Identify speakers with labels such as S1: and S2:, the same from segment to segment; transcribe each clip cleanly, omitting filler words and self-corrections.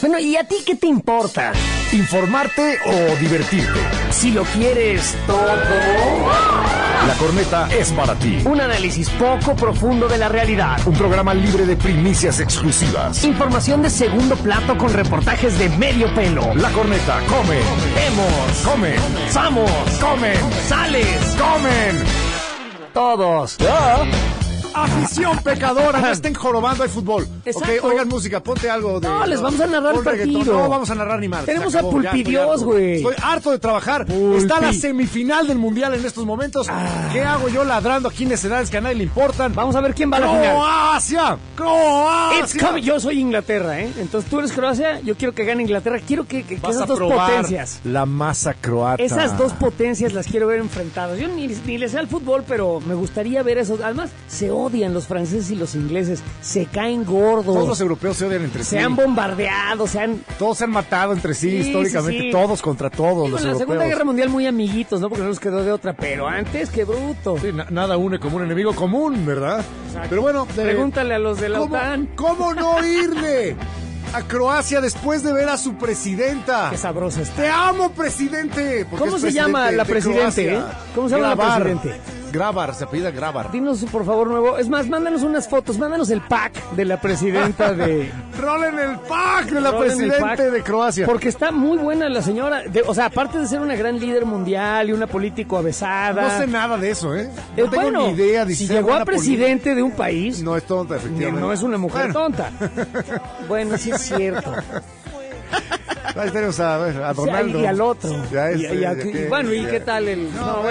S1: Bueno, ¿y a ti qué te importa?
S2: ¿Informarte o divertirte?
S1: Si lo quieres todo.
S2: La Corneta es para ti.
S1: Un análisis poco profundo de la realidad.
S2: Un programa libre de primicias exclusivas.
S1: Información de segundo plato con reportajes de medio pelo.
S2: La Corneta come.
S1: Vemos.
S2: Comen.
S1: Vamos.
S2: Comen.
S1: Sales.
S2: Comen.
S1: Todos.
S2: Afición pecadora, no estén jorobando, hay fútbol.
S1: Exacto.
S2: Ok, oigan música, ponte algo de...
S1: No, les vamos a narrar el partido.
S2: No vamos a narrar ni más.
S1: Tenemos a Pulpidios, güey.
S2: Estoy harto de trabajar. Está la semifinal del Mundial en estos momentos. ¿Qué hago yo ladrando aquí necedades que a nadie le importan?
S1: Vamos a ver quién va a la final.
S2: ¡Croacia! ¡Croacia!
S1: It's coming. Yo soy Inglaterra, ¿eh? Entonces tú eres Croacia, yo quiero que gane Inglaterra. Quiero que
S2: Vas
S1: esas
S2: a
S1: dos
S2: probar
S1: potencias.
S2: la masa croata.
S1: Esas dos potencias las quiero ver enfrentadas. Yo ni le sé al fútbol, pero me gustaría ver esos. Además, se odian los franceses y los ingleses. Se caen gordos.
S2: Todos los europeos se odian entre sí.
S1: Se han bombardeado,
S2: Todos se han matado entre sí, históricamente.
S1: Sí.
S2: Todos contra todos los
S1: en la
S2: europeos.
S1: Segunda Guerra Mundial muy amiguitos, ¿no? Porque no nos quedó de otra. Pero antes, qué bruto.
S2: Sí, nada une como un enemigo común, ¿verdad?
S1: Exacto.
S2: Pero bueno...
S1: Pregúntale a los de la OTAN.
S2: ¿Cómo no irle a Croacia después de ver a su presidenta?
S1: Qué sabroso está.
S2: ¡Te amo, presidente!
S1: ¿Cómo se llama la presidente? ¿Cómo se llama la presidente?
S2: Grabar, se apellida Grabar.
S1: Dinos, por favor, nuevo. Es más, mándanos unas fotos, mándanos el pack de la presidenta de...
S2: ¡Rolen el pack de la presidenta de Croacia!
S1: Porque está muy buena la señora. O sea, aparte de ser una gran líder mundial y una político avesada...
S2: No sé nada de eso, ¿eh? No tengo ni idea de
S1: si llegó a presidente de un país...
S2: No es tonta, efectivamente.
S1: No es una mujer tonta. Bueno, sí es cierto.
S2: Ahí tenemos a Donaldo.
S1: Y al otro.
S2: Bueno,
S1: ¿y qué tal el...?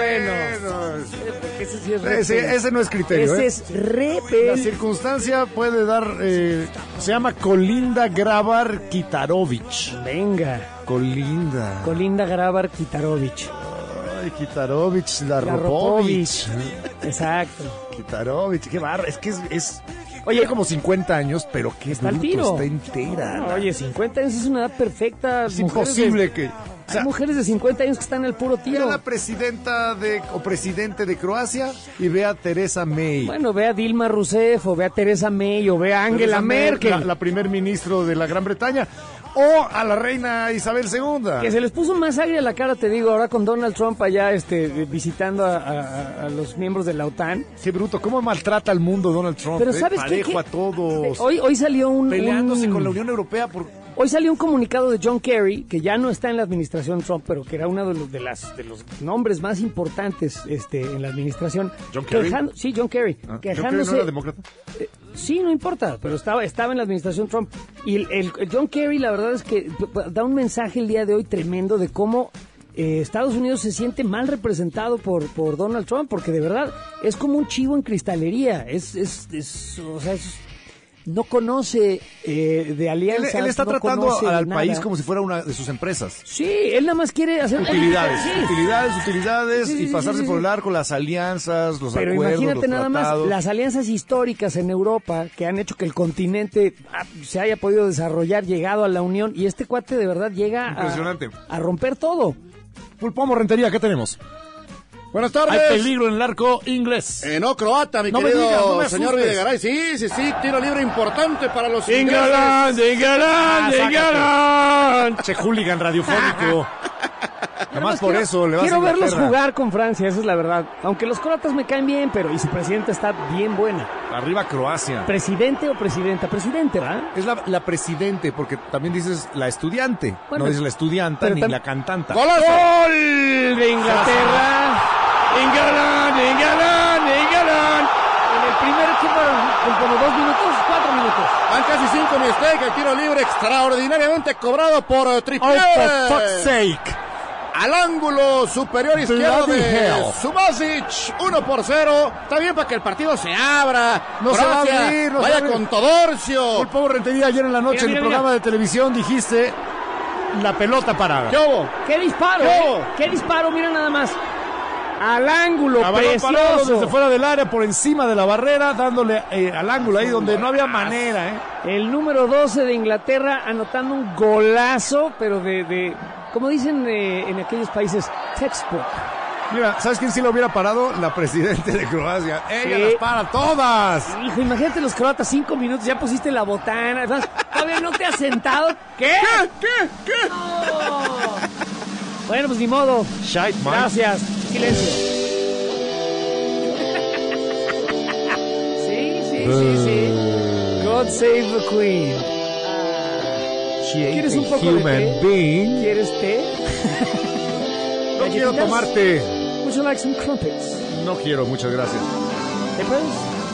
S2: Ese sí es ese no es criterio.
S1: Ese es repel.
S2: La circunstancia puede dar... se llama Kolinda Grabar Kitarovic.
S1: Venga. Kolinda Grabar Kitarovic.
S2: Ay, Kitarovic, Laropovic.
S1: Exacto.
S2: Kitarovic, qué barra. Es que es
S1: Oye,
S2: tiene como 50 años, pero qué
S1: está al tiro.
S2: Está entera.
S1: Oye, 50 años es una edad perfecta.
S2: Es imposible que...
S1: Hay mujeres de 50 años que están al puro tiro.
S2: Ve a la presidenta o presidente de Croacia y ve a Theresa May.
S1: Bueno, ve a Dilma Rousseff, o ve a Theresa May, o ve a Angela Merkel.
S2: La primer ministro de la Gran Bretaña. O a la reina Isabel II.
S1: Que se les puso más agria la cara, te digo, ahora con Donald Trump allá visitando a los miembros de la OTAN.
S2: Qué bruto, cómo maltrata al mundo Donald Trump.
S1: Pero ¿sabes
S2: parejo
S1: qué?
S2: a todos.
S1: Hoy salió
S2: peleándose con la Unión Europea por...
S1: Hoy salió un comunicado de John Kerry, que ya no está en la administración Trump, pero que era uno de los nombres más importantes en la administración.
S2: ¿John Kerry?
S1: Sí, John Kerry.
S2: ¿John Kerry no era demócrata?
S1: Sí, no importa, pero estaba en la administración Trump. Y el John Kerry, la verdad es que da un mensaje el día de hoy tremendo de cómo Estados Unidos se siente mal representado por Donald Trump, porque de verdad es como un chivo en cristalería. No conoce de alianzas.
S2: Él está tratando al
S1: nada.
S2: país como si fuera una de sus empresas.
S1: Sí, él nada más quiere hacer...
S2: Utilidades y pasarse por el arco, las alianzas, los
S1: Pero
S2: acuerdos,
S1: imagínate
S2: los
S1: nada
S2: tratados.
S1: más las alianzas históricas en Europa que han hecho que el continente se haya podido desarrollar, llegado a la Unión, y este cuate de verdad llega a romper todo.
S2: Pulpomo Rentería, ¿qué tenemos?
S3: Buenas tardes.
S2: Hay peligro en el arco inglés.
S3: No croata, mi querido señor Videgaray. Sí, tiro libre importante para los ingleses.
S2: England. Che hooligan radiofónico. Además por eso le vas a
S1: Quiero verlos
S2: Inglaterra.
S1: jugar con Francia, esa es la verdad. Aunque los croatas me caen bien, pero y su presidenta está bien buena.
S2: Arriba Croacia.
S1: ¿Presidente o presidenta? Presidente, ¿verdad?
S2: Es la presidente, porque también dices la estudiante.
S1: Bueno,
S2: no dices la estudianta ni la cantanta.
S3: ¡Golazo!
S1: ¡Gol de Inglaterra! ¡England! En el primer tiempo, como 4 minutos.
S3: Van casi 5 mistakes. El tiro libre extraordinariamente cobrado por Trippier.
S2: Oh, for fuck's sake.
S3: Al ángulo superior izquierdo
S2: Bloody
S3: de
S2: hell.
S3: Subasic, 1-0. Está bien para que el partido se abra.
S2: No se va a
S3: Croacia
S2: abrir, no se
S3: vaya
S2: va a abrir.
S3: con Todorcio.
S2: Pulpomo Rentería, ayer en la noche
S1: Mira,
S2: en el
S1: mira.
S2: programa de televisión dijiste la pelota parada.
S3: ¿Qué hubo?
S1: ¡Qué disparo! ¡Qué disparo! Mira nada más. Al ángulo,
S2: A balón parado
S1: precioso.
S2: desde fuera del área, por encima de la barrera, dándole al ángulo ahí donde no había manera,
S1: El número 12 de Inglaterra anotando un golazo, pero de como dicen en aquellos países, textbook.
S2: Mira, ¿sabes quién sí lo hubiera parado? La presidenta de Croacia. Ella las para todas.
S1: Hijo, imagínate los croatas, 5 minutos, ya pusiste la botana. Todavía no te has sentado. ¿Qué?
S2: ¿Qué?
S1: No. Bueno, pues ni modo. Gracias. Silencio. Sí. God save the Queen. ¿Quieres un poco de té? ¿Quieres té?
S2: No quiero tomar té.
S1: Would you like some crumpets?
S2: No quiero, muchas gracias.
S1: ¿Peppers?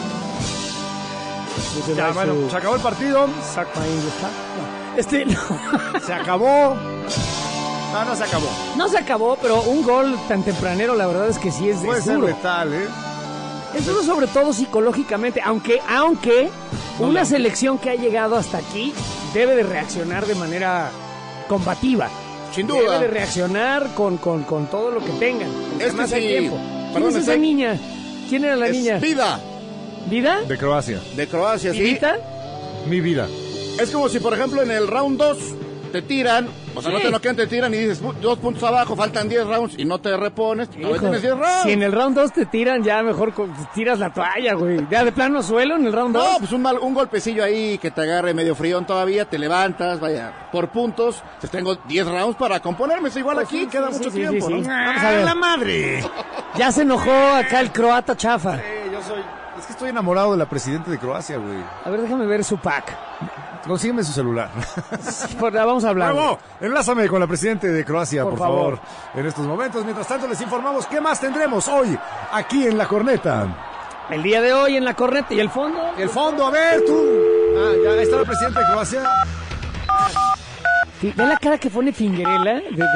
S2: Ya, bueno, se acabó el partido.
S1: Suck my English cock. No.
S2: Se acabó. No se acabó.
S1: No se acabó, pero un gol tan tempranero, la verdad es que sí es
S2: Puede ser
S1: duro.
S2: letal, ¿eh?
S1: Es duro sobre todo psicológicamente, aunque una selección que ha llegado hasta aquí debe de reaccionar de manera combativa.
S3: Sin duda.
S1: Debe de reaccionar con todo lo que tengan.
S3: Es
S1: más
S3: que
S1: hay
S3: sí.
S1: tiempo. ¿Quién es esa niña? ¿Quién era la niña?
S3: Vida.
S1: ¿Vida?
S2: De Croacia.
S3: De Croacia, sí.
S1: ¿Vidita?
S2: Mi vida.
S3: Es como si, por ejemplo, en el round 2 te tiran, o sea, no te noquean, te tiran y dices 2 puntos abajo, faltan 10 rounds y no te repones. Todavía tienes 10 rounds.
S1: Si en el round 2 te tiran, ya mejor tiras la toalla, güey. Ya de plano suelo en el round 2.
S3: No, pues un golpecillo ahí que te agarre medio frío todavía, te levantas, vaya, por puntos. Pues tengo 10 rounds para componerme, es igual
S1: Pues
S3: aquí,
S1: sí,
S3: queda
S1: sí,
S3: mucho
S1: sí,
S3: tiempo,
S1: sí,
S3: ¿no?
S1: sí. Vamos a ver.
S2: ¡La madre!
S1: Ya se enojó acá el croata chafa.
S2: Es que estoy enamorado de la presidenta de Croacia, güey.
S1: A ver, déjame ver su pack.
S2: Consígueme su celular.
S1: Vamos a hablar.
S2: Luego, enlázame con la presidenta de Croacia, por favor,
S1: favor.
S2: en estos momentos. Mientras tanto, les informamos qué más tendremos hoy aquí en La Corneta.
S1: El día de hoy en la corneta y el fondo.
S2: El fondo, a ver, tú. Ya está la presidenta de Croacia.
S1: Ve la cara que pone Fingerella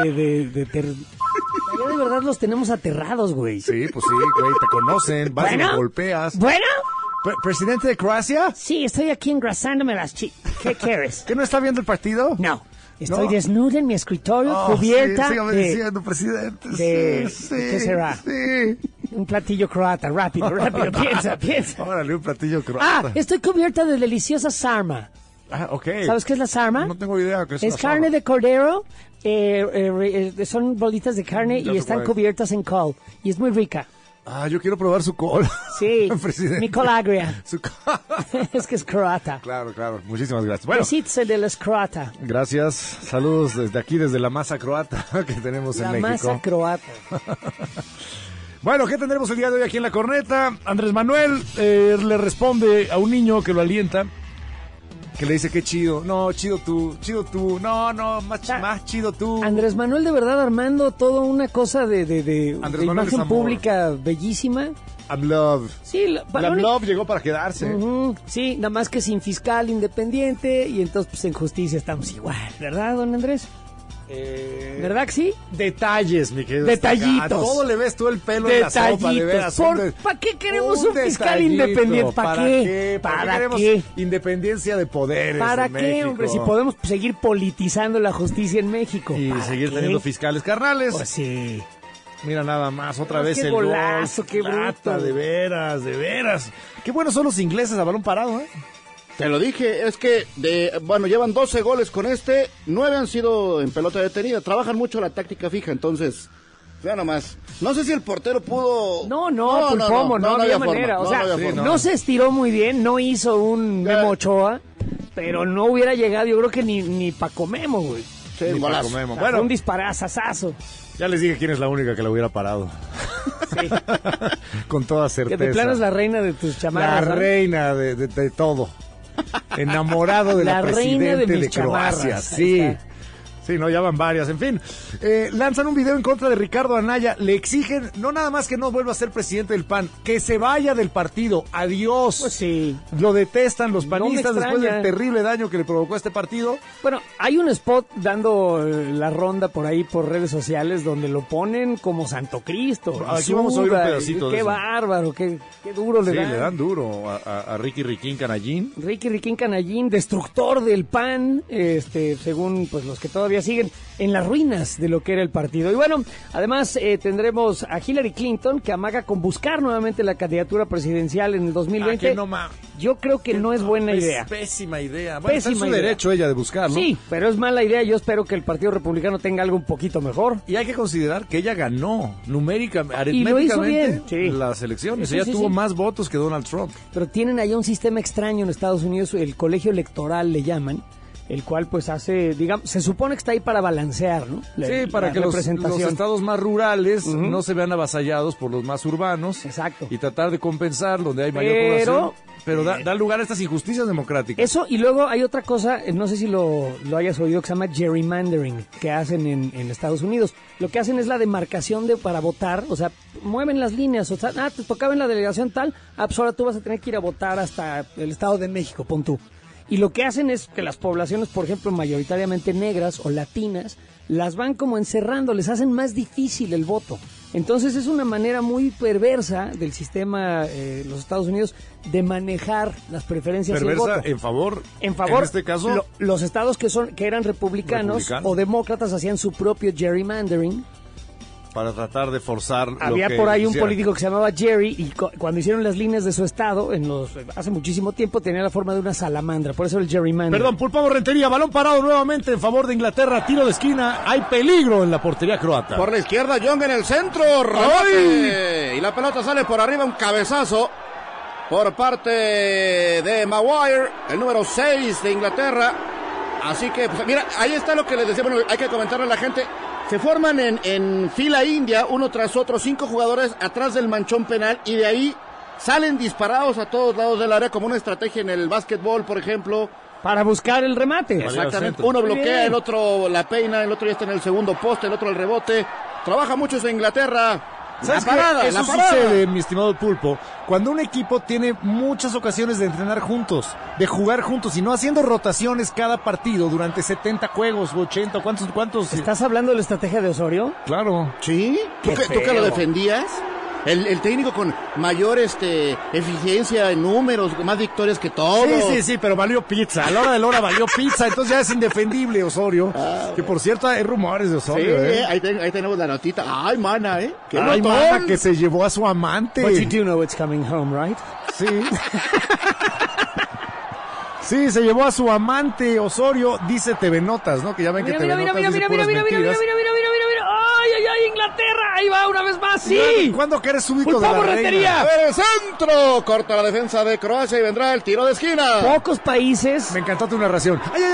S1: Ya de verdad los tenemos aterrados, güey.
S2: Sí, pues sí, güey, te conocen, vas y los golpeas.
S1: ¿Bueno?
S2: ¿Presidente de Croacia?
S1: Sí, estoy aquí engrasándome las chicas. ¿Qué quieres?
S2: ¿Que no está viendo el partido?
S1: No. Estoy desnuda en mi escritorio, cubierta
S2: sígame
S1: de...
S2: diciendo, presidente.
S1: Sí. ¿Qué será?
S2: Sí.
S1: Un platillo croata, rápido, piensa.
S2: Órale, un platillo croata.
S1: Estoy cubierta de deliciosa sarma.
S2: Ok.
S1: ¿Sabes qué es la sarma?
S2: No tengo idea qué es
S1: Es
S2: la
S1: carne
S2: sarma.
S1: de cordero, son bolitas de carne
S2: Ya
S1: y
S2: sé
S1: están
S2: cuál es.
S1: cubiertas en col. Y es muy rica.
S2: Yo quiero probar su col.
S1: Sí,
S2: Presidente.
S1: mi col agria.
S2: Su col.
S1: Es que es croata.
S2: Claro. Muchísimas gracias. Bueno,
S1: Besitos de las croata.
S2: gracias. Saludos desde aquí, desde la masa croata que tenemos
S1: La
S2: en México.
S1: masa croata.
S2: Bueno, ¿qué tendremos el día de hoy aquí en La Corneta? Andrés Manuel le responde a un niño que lo alienta, que le dice que chido. No, chido tú. No, más chido tú.
S1: Andrés Manuel de verdad armando toda una cosa de
S2: Andrés Manuel es
S1: imagen
S2: amor.
S1: pública bellísima.
S2: I'm love.
S1: Sí,
S2: Love llegó para quedarse.
S1: Sí, nada más que sin fiscal independiente y entonces pues en justicia estamos igual, ¿verdad, don Andrés? ¿Verdad que sí?
S2: Detalles, mi querido.
S1: Detallitos.
S2: A todo le ves tú el pelo en la sopa, de veras.
S1: ¿Para qué queremos un fiscal
S2: detallito.
S1: independiente? ¿Para qué?
S2: ¿Para qué queremos independencia de poderes
S1: ¿Para
S2: en
S1: qué,
S2: México?
S1: hombre? Si podemos seguir politizando la justicia en México.
S2: Y
S1: ¿Para
S2: seguir
S1: qué?
S2: teniendo fiscales carnales.
S1: Pues sí.
S2: Mira nada más, otra vez
S1: qué
S2: el
S1: golazo,
S2: gol.
S1: qué
S2: Plata,
S1: bruto.
S2: de veras. Qué buenos son los ingleses a balón parado, ¿eh?
S3: Te lo dije, es que llevan 12 goles con 9 han sido en pelota detenida. Trabajan mucho la táctica fija, entonces, vea nomás. No sé si el portero pudo.
S1: No había manera.
S3: Forma,
S1: o sea,
S3: no había forma.
S1: no se estiró muy bien, no hizo un Memo Ochoa, pero no hubiera llegado, yo creo que ni Paco Memo, güey.
S3: Sí,
S2: Ni
S3: golazo.
S2: Paco Memo.
S1: Bueno,
S2: Bueno,
S1: un disparazazazo.
S2: ya les dije quién es la única que la hubiera parado.
S1: Sí.
S2: Con toda
S1: Que
S2: certeza.
S1: de plano es la reina de tus
S2: La
S1: chamarras. ¿no?
S2: reina de todo. Enamorado de la,
S1: La reina de
S2: presidente
S1: mis
S2: de Croacia.
S1: chamarras. Ahí
S2: Sí.
S1: está.
S2: Sí, no, ya van varias. En fin, lanzan un video en contra de Ricardo Anaya. Le exigen no nada más que no vuelva a ser presidente del PAN, que se vaya del partido. Adiós.
S1: Pues sí.
S2: Lo detestan los
S1: No me
S2: panistas después
S1: extraña.
S2: del terrible daño que le provocó a este partido.
S1: Bueno, hay un spot dando la ronda por ahí por redes sociales donde lo ponen como Santo Cristo.
S2: Aquí vamos a oír un
S1: Suda,
S2: pedacito de
S1: Qué
S2: eso.
S1: bárbaro, qué duro le
S2: Sí,
S1: dan.
S2: le dan duro a Ricky Riquín Canallín.
S1: Ricky Riquín Canallín, destructor del PAN, según pues los que todavía todavía siguen en las ruinas de lo que era el partido. Y bueno, además tendremos a Hillary Clinton, que amaga con buscar nuevamente la candidatura presidencial en el 2020. Yo creo que no es buena idea.
S2: Pésima idea. Bueno, está en su derecho ella de buscarlo.
S1: Sí, pero es mala idea. Yo espero que el Partido Republicano tenga algo un poquito mejor.
S2: Y hay que considerar que ella ganó aritméticamente
S1: y lo hizo bien. Sí.
S2: Las elecciones. Ella tuvo más votos que Donald Trump.
S1: Pero tienen allá un sistema extraño en Estados Unidos, el colegio electoral le llaman, el cual pues hace, digamos, se supone que está ahí para balancear, ¿no?
S2: Sí, para que los estados más rurales no se vean avasallados por los más urbanos.
S1: Exacto.
S2: Y tratar de compensar donde hay mayor población. Pero da lugar a estas injusticias democráticas.
S1: Eso, y luego hay otra cosa, no sé si lo hayas oído, que se llama gerrymandering, que hacen en Estados Unidos. Lo que hacen es la demarcación para votar, o sea, mueven las líneas, o sea, te tocaba en la delegación tal, pues ahora tú vas a tener que ir a votar hasta el Estado de México, pon tú. Y lo que hacen es que las poblaciones, por ejemplo, mayoritariamente negras o latinas, las van como encerrando, les hacen más difícil el voto. Entonces es una manera muy perversa del sistema los Estados Unidos de manejar las preferencias del voto.
S2: En favor, en este caso,
S1: los estados que eran republicanos o demócratas hacían su propio gerrymandering.
S2: Para tratar de forzar
S1: Había por ahí un político que se llamaba Jerry y cuando hicieron las líneas de su estado hace muchísimo tiempo tenía la forma de una salamandra, por eso el gerrymander.
S2: Perdón, Pulpavo Rentería, balón parado nuevamente en favor de Inglaterra, tiro de esquina, hay peligro en la portería croata.
S3: Por la izquierda, Young en el centro, remate, y la pelota sale por arriba, un cabezazo por parte de Maguire, el número 6 de Inglaterra. Así que, pues, mira, ahí está lo que les decía, bueno, hay que comentarle a la gente. Se forman en fila india, uno tras otro, 5 jugadores atrás del manchón penal y de ahí salen disparados a todos lados del área como una estrategia en el básquetbol, por ejemplo.
S1: Para buscar el remate.
S3: Exactamente, uno bloquea, el otro la peina, el otro ya está en el segundo poste, el otro el rebote. Trabaja mucho en Inglaterra.
S2: ¿Sabes qué? Eso sucede, mi estimado Pulpo, cuando un equipo tiene muchas ocasiones de entrenar juntos, de jugar juntos y no haciendo rotaciones cada partido durante 70 juegos, 80, ¿cuántos?
S1: ¿Estás hablando de la estrategia de Osorio?
S2: Claro.
S3: ¿Sí? ¿Tú que lo defendías? El técnico con mayor eficiencia en números, más victorias que todos.
S2: Sí, pero valió pizza. A la hora de la hora valió pizza, entonces ya es indefendible Osorio. Que por cierto hay rumores de Osorio.
S3: Sí, ahí tenemos la notita. Ay, mana, ¿Qué
S2: Ay, mana, que se llevó a su amante.
S1: But you do know it's coming home, right?
S2: Sí. Sí, se llevó a su amante Osorio, dice TV Notas, ¿no? Que ya ven que TV Notas dice puras mentiras.
S1: ¡Ay, Inglaterra! ¡Ahí va una vez más! ¡Sí!
S2: ¿Cuándo que eres súbdito de la reina?
S3: ¡El centro! Corta la defensa de Croacia y vendrá el tiro de esquina.
S1: Pocos países...
S2: Me encantó tu narración.
S1: ¡Ay!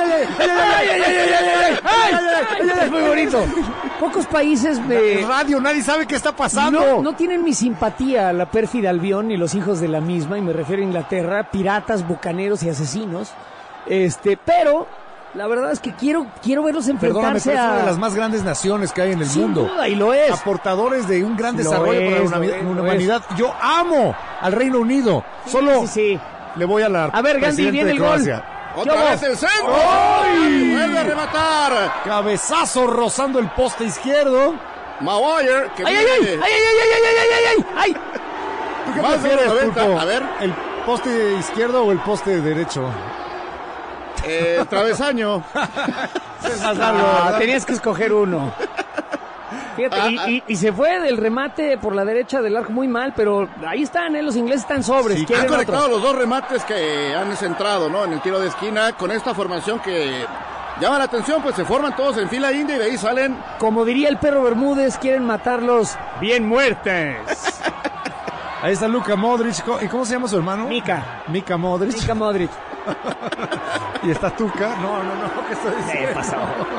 S1: Es muy bonito. Pocos países de...
S2: Radio, nadie sabe qué está pasando.
S1: No tienen mi simpatía la pérfida Albión ni los hijos de la misma, y me refiero a Inglaterra, piratas, bucaneros y asesinos. Pero... la verdad es que quiero verlos enfrentarse
S2: a... una de las más grandes naciones que hay en el mundo.
S1: Sin duda, y lo es.
S2: Aportadores de un gran desarrollo para la humanidad. Yo amo al Reino Unido. Solo le voy a la...
S1: A ver, Gandhi, viene el gol.
S3: Otra vez el centro. ¡Ay! Vuelve a rematar.
S2: Cabezazo rozando el poste izquierdo.
S3: Maguire. Que
S1: ¡Ay!
S2: ¿Tú qué prefieres, Pulpo?
S3: A ver.
S2: ¿El poste izquierdo o el poste derecho?
S3: Travesaño.
S2: Es más largo.
S1: Tenías que escoger uno. Fíjate, y se fue del remate por la derecha del arco muy mal, pero ahí están, los ingleses están sobres.
S3: Sí, han conectado los dos remates que han centrado, ¿no? En el tiro de esquina, con esta formación que llama la atención, pues se forman todos en fila india y de ahí salen.
S1: Como diría el perro Bermúdez, quieren matarlos bien muertes.
S2: Ahí está Luka Modric. ¿Y cómo se llama su hermano? Mika Modric. Y está Tuca. No. ¿Qué estoy diciendo?
S1: Pasó.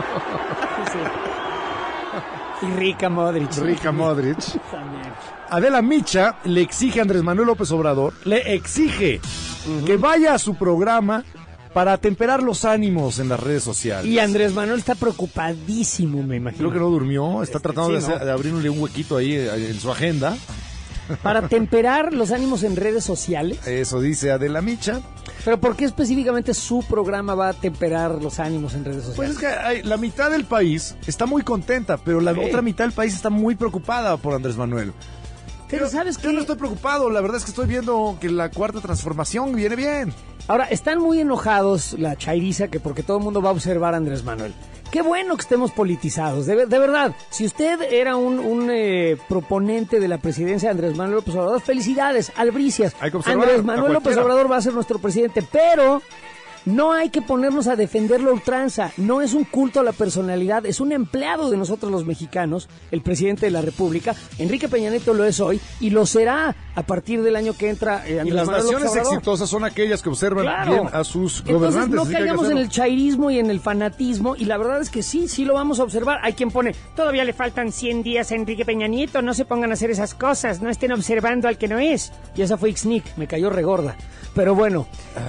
S1: Y Rica Modric.
S2: También. Adela Micha le exige a Andrés Manuel López Obrador, que vaya a su programa para atemperar los ánimos en las redes sociales.
S1: Y Andrés Manuel está preocupadísimo, me imagino.
S2: Creo que no durmió, está tratando de abrirle un huequito ahí en su agenda.
S1: Para temperar los ánimos en redes sociales.
S2: Eso dice Adela Micha.
S1: ¿Pero por qué específicamente su programa va a temperar los ánimos en redes sociales?
S2: Pues es que la mitad del país está muy contenta, pero la otra mitad del país está muy preocupada por Andrés Manuel.
S1: Pero ¿sabes qué?
S2: Yo no estoy preocupado, la verdad es que estoy viendo que la cuarta transformación viene bien.
S1: Ahora, están muy enojados la chairiza que porque todo el mundo va a observar a Andrés Manuel. Qué bueno que estemos politizados, de verdad. Si usted era un proponente de la presidencia de Andrés Manuel López Obrador, felicidades, albricias.
S2: Hay que observar
S1: Andrés Manuel López
S2: cualquiera.
S1: Obrador va a ser nuestro presidente, pero no hay que ponernos a defenderlo a ultranza. No es un culto a la personalidad, es un empleado de nosotros los mexicanos, el presidente de la República. Enrique Peña Nieto lo es hoy y lo será a partir del año que entra Andrés
S2: Y las
S1: Manuel López
S2: naciones
S1: Obrador.
S2: exitosas son aquellas que observan
S1: Claro.
S2: bien a sus
S1: Entonces
S2: gobernantes.
S1: no
S2: así que hay que
S1: caigamos en
S2: hacerlo.
S1: el chairismo y en el fanatismo, y la verdad es que sí lo vamos a observar. Hay quien pone, todavía le faltan 100 días a Enrique Peña Nieto, no se pongan a hacer esas cosas, no estén observando al que no es. Y esa fue Ixnic, me cayó regorda. Pero bueno,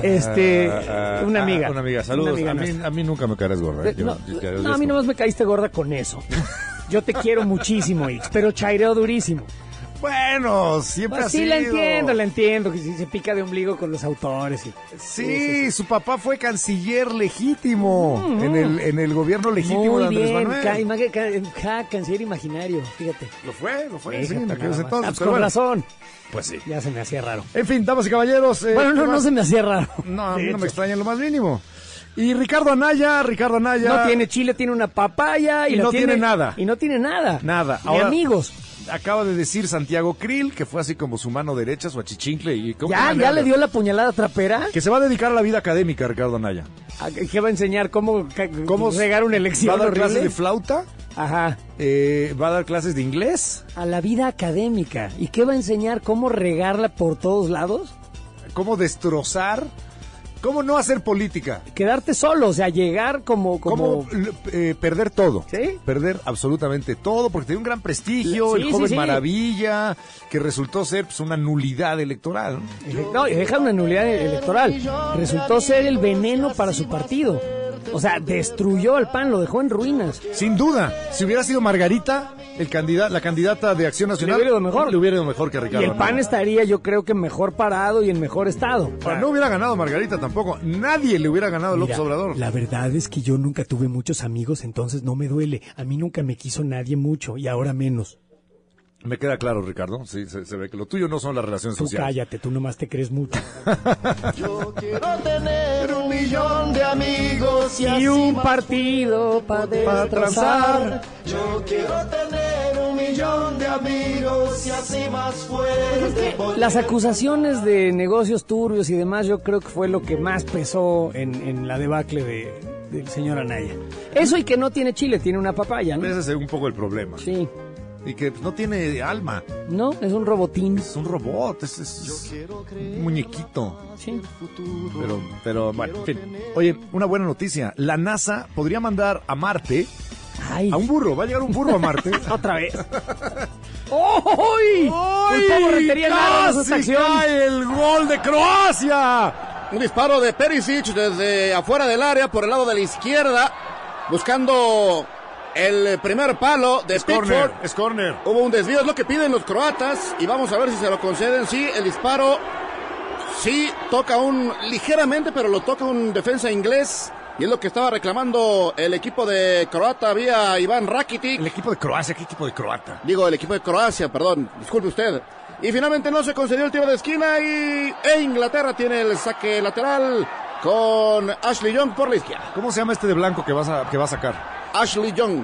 S1: una amiga.
S2: Una amiga, saludos.
S1: Una amiga
S2: A mí nunca me caerás gorda.
S1: No, a mí nomás me caíste gorda con eso. Yo te quiero muchísimo, Ix, pero chaireo durísimo.
S2: Bueno, siempre
S1: Pues
S2: ha
S1: sí,
S2: sido.
S1: la entiendo, que si se pica de ombligo con los autores.
S2: Sí, su papá fue canciller legítimo en el gobierno legítimo
S1: Muy
S2: de Andrés
S1: bien,
S2: Manuel.
S1: canciller imaginario, fíjate.
S2: Lo fue, sí,
S1: Fíjate
S2: en
S1: nada
S2: aquellos
S1: más.
S2: entonces.
S1: Pues
S2: pero
S1: con
S2: bueno,
S1: razón,
S2: pues sí.
S1: ya se me hacía raro.
S2: En fin, damas y caballeros.
S1: Bueno,
S2: ¿qué
S1: no
S2: más?
S1: se me hacía raro.
S2: No, a
S1: De
S2: mí no
S1: hecho.
S2: me extraña en lo más mínimo. Y Ricardo Anaya.
S1: No tiene chile, tiene una papaya
S2: Y
S1: la
S2: no tiene nada.
S1: Y no tiene nada.
S2: Nada.
S1: Ni
S2: Ahora,
S1: amigos.
S2: Acaba de decir Santiago Krill, que fue así como su mano derecha, su achichincle. Y ¿cómo
S1: Ya le dio la puñalada trapera.
S2: Que se va a dedicar a la vida académica, Ricardo Anaya.
S1: ¿Qué va a enseñar? ¿Cómo regar una elección
S2: Va a dar
S1: horrible?
S2: clases de flauta,
S1: Ajá.
S2: va a dar clases de inglés,
S1: A la vida académica. ¿Y qué va a enseñar? ¿Cómo regarla por todos lados?
S2: cómo destrozar, cómo no hacer política,
S1: Quedarte solo, o sea, llegar como...
S2: cómo perder todo.
S1: ¿Sí?
S2: Perder absolutamente todo, porque tenía un gran prestigio,
S1: Sí,
S2: el joven
S1: sí.
S2: maravilla, que resultó ser pues, una nulidad electoral.
S1: No, y deja una nulidad electoral. Resultó ser el veneno para su partido. O sea, destruyó al PAN, lo dejó en ruinas.
S2: Sin duda, si hubiera sido Margarita, la candidata de Acción Nacional,
S1: Le hubiera ido mejor.
S2: le hubiera ido mejor que a Ricardo
S1: Y el PAN
S2: Anaya.
S1: estaría, yo creo que mejor parado y en mejor estado.
S2: Pero no hubiera ganado Margarita tampoco. Nadie le hubiera ganado a López
S4: Mira,
S2: Obrador.
S4: La verdad es que yo nunca tuve muchos amigos, entonces no me duele. A mí nunca me quiso nadie mucho y ahora menos.
S2: Me queda claro, Ricardo. Sí, se ve que lo tuyo no son las relaciones
S4: Tú
S2: sociales.
S4: cállate, tú nomás te crees mucho.
S5: Yo quiero tener 1,000,000 de amigos
S1: Y un partido para
S2: transar.
S5: Yo quiero tener 1,000,000 de amigos y así más fuerte.
S1: Las acusaciones de negocios turbios y demás, yo creo que fue lo que más pesó en la debacle del señor Anaya. Eso y que no tiene chile, tiene una papaya, ¿no?
S2: Ese es un poco el problema.
S1: Sí.
S2: Y que pues, no tiene alma.
S1: No, es un robotín.
S2: Es un robot. Es un muñequito.
S1: Sí.
S2: Pero bueno, en fin. Oye, una buena noticia. La NASA podría mandar a Marte
S1: Ay,
S2: a un burro. Va a llegar un burro a Marte.
S1: otra vez. ¡Uy! El Pavo Rentería nada de esa
S2: ¡Casi
S1: acción.
S2: cae el gol de Croacia!
S3: Un disparo de Perisic desde afuera del área por el lado de la izquierda, buscando el primer palo de Pickford.
S2: Es corner.
S3: Hubo un desvío, es lo que piden los croatas y vamos a ver si se lo conceden. Sí, el disparo sí toca ligeramente, pero lo toca un defensa inglés y es lo que estaba reclamando el equipo de Croata vía Iván Rakitic.
S2: El equipo de Croacia, ¿qué equipo de croata?
S3: Digo, el equipo de Croacia, perdón, disculpe usted. Y finalmente no se concedió el tiro de esquina e Inglaterra tiene el saque lateral con Ashley Young por la izquierda.
S2: ¿Cómo se llama este de blanco que va a sacar?
S3: Ashley Young.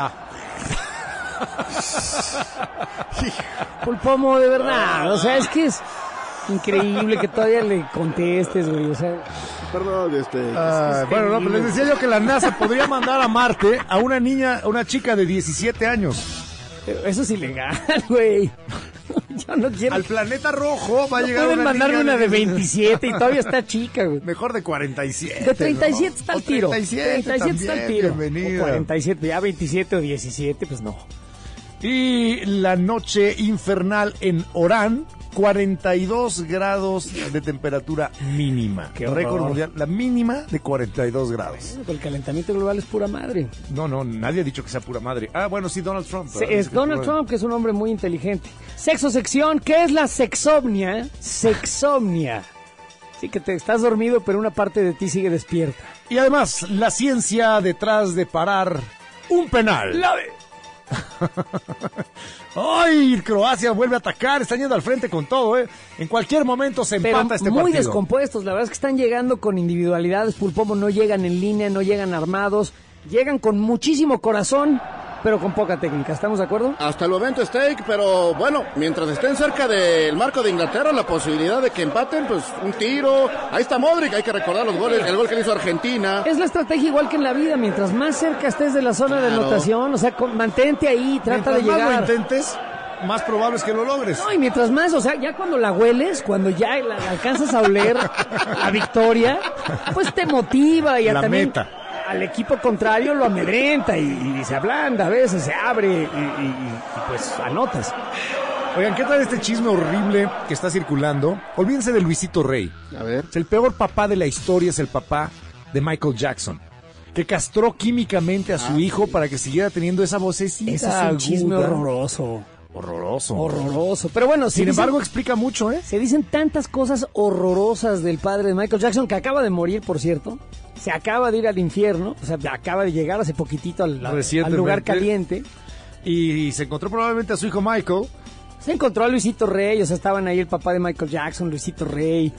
S1: Pulpomo, de verdad. O sea, es que es increíble que todavía le contestes, güey. O sea,
S3: Perdón,
S2: Bueno, no, pero les decía yo que la NASA podría mandar a Marte a una chica de 17 años.
S1: eso es ilegal, güey. Yo no quiero.
S2: Al planeta rojo va a llegar
S1: Pueden
S2: una
S1: mandarme
S2: niña
S1: una de 27 y todavía está chica, güey.
S2: Mejor de 47.
S1: De 37
S2: ¿no?
S1: está el
S2: O
S1: tiro.
S2: 37
S1: está el
S2: también,
S1: tiro.
S2: bienvenida.
S1: O 47, ya 27 o 17, pues no.
S2: Y la noche infernal en Orán, 42 grados de temperatura mínima.
S1: Qué horror.
S2: Récord mundial, la mínima de 42 grados.
S1: El calentamiento global es pura madre.
S2: No, nadie ha dicho que sea pura madre. Ah, bueno, sí, Donald Trump.
S1: Sí, es Donald Trump, que es un hombre muy inteligente. Sexo sección, ¿qué es la sexomnia? Sexomnia. Sí, que te estás dormido, pero una parte de ti sigue despierta.
S2: Y además, la ciencia detrás de parar un penal. ¡Ay! Croacia vuelve a atacar, están yendo al frente con todo, ¿eh? En cualquier momento se
S1: Pero
S2: empata este
S1: muy
S2: partido.
S1: descompuestos, la verdad es que están llegando con individualidades, Pulpomo, no llegan en línea, no llegan armados. Llegan con muchísimo corazón, pero con poca técnica. ¿Estamos de acuerdo?
S3: Hasta el momento steak, pero bueno, mientras estén cerca del marco de Inglaterra, la posibilidad de que empaten, pues un tiro. Ahí está Modric, hay que recordar los goles, el gol que le hizo Argentina.
S1: Es la estrategia igual que en la vida, mientras más cerca estés de la zona de anotación, o sea, mantente ahí, trata
S2: Mientras
S1: de llegar.
S2: más lo intentes, más probable es que lo logres.
S1: No, y mientras más, o sea, ya cuando la hueles, cuando ya la alcanzas a oler la victoria, pues te motiva y
S2: La
S1: también
S2: meta.
S1: al equipo contrario lo amedrenta y se ablanda, a veces se abre y pues anotas.
S2: Oigan, ¿qué tal este chisme horrible que está circulando? Olvídense de Luisito Rey.
S3: A ver.
S2: El peor papá de la historia es el papá de Michael Jackson, que castró químicamente a su hijo para que siguiera teniendo esa vocecita.
S1: Ese es un chisme
S2: aguda.
S1: horroroso.
S2: Horroroso.
S1: Horroroso. Pero bueno,
S2: Sin embargo, explica mucho, ¿eh?
S1: se dicen tantas cosas horrorosas del padre de Michael Jackson, que acaba de morir, por cierto. Se acaba de ir al infierno, o sea, acaba de llegar hace poquitito al lugar caliente.
S2: Y se encontró probablemente a su hijo Michael.
S1: Se encontró a Luisito Rey, o sea, estaban ahí el papá de Michael Jackson, Luisito Rey,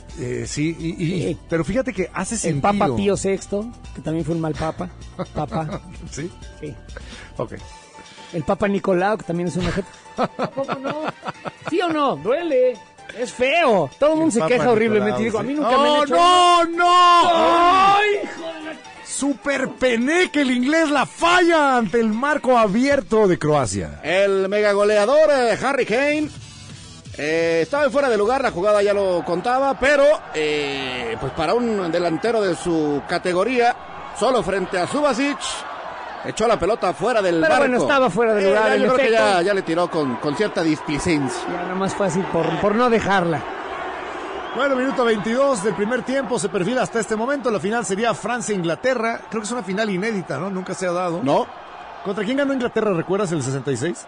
S2: Sí, pero fíjate que hace
S1: el
S2: sentido.
S1: Papa Pío VI, que también fue un mal papa. Papa,
S2: ¿Sí?
S1: sí.
S2: Ok.
S1: El Papa Nicolau, que también es un objeto. ¿Cómo no? ¿Sí o no? Duele. Es feo. Todo el mundo se
S2: Papa
S1: queja horriblemente.
S2: Nicolau,
S1: Digo, a
S2: sí.
S1: mí nunca me han hecho...
S2: ¡No!
S1: ¡Ay, hijo de la...
S2: Super Pené, que el inglés la falla ante el marco abierto de Croacia.
S3: El mega goleador Harry Kane estaba en fuera de lugar, la jugada ya lo contaba, pero pues para un delantero de su categoría, solo frente a Subasic, echó la pelota fuera del
S1: Pero
S3: barco.
S1: bueno, estaba fuera de lugar,
S3: Yo
S1: en
S3: creo que
S1: efecto.
S3: ya le tiró con cierta displicencia.
S1: Ya nada más fácil por no dejarla.
S2: Bueno, minuto 22 del primer tiempo se perfila hasta este momento. La final sería Francia-Inglaterra. Creo que es una final inédita, ¿no? Nunca se ha dado.
S3: No,
S2: ¿Contra quién ganó Inglaterra? ¿Recuerdas el 66?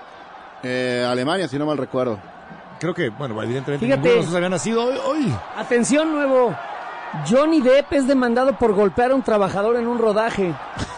S3: Alemania, si no mal recuerdo.
S2: Creo que, bueno, evidentemente
S1: Fíjate.
S2: ninguno de nosotros había nacido hoy.
S1: Atención, nuevo. Johnny Depp es demandado por golpear a un trabajador en un rodaje.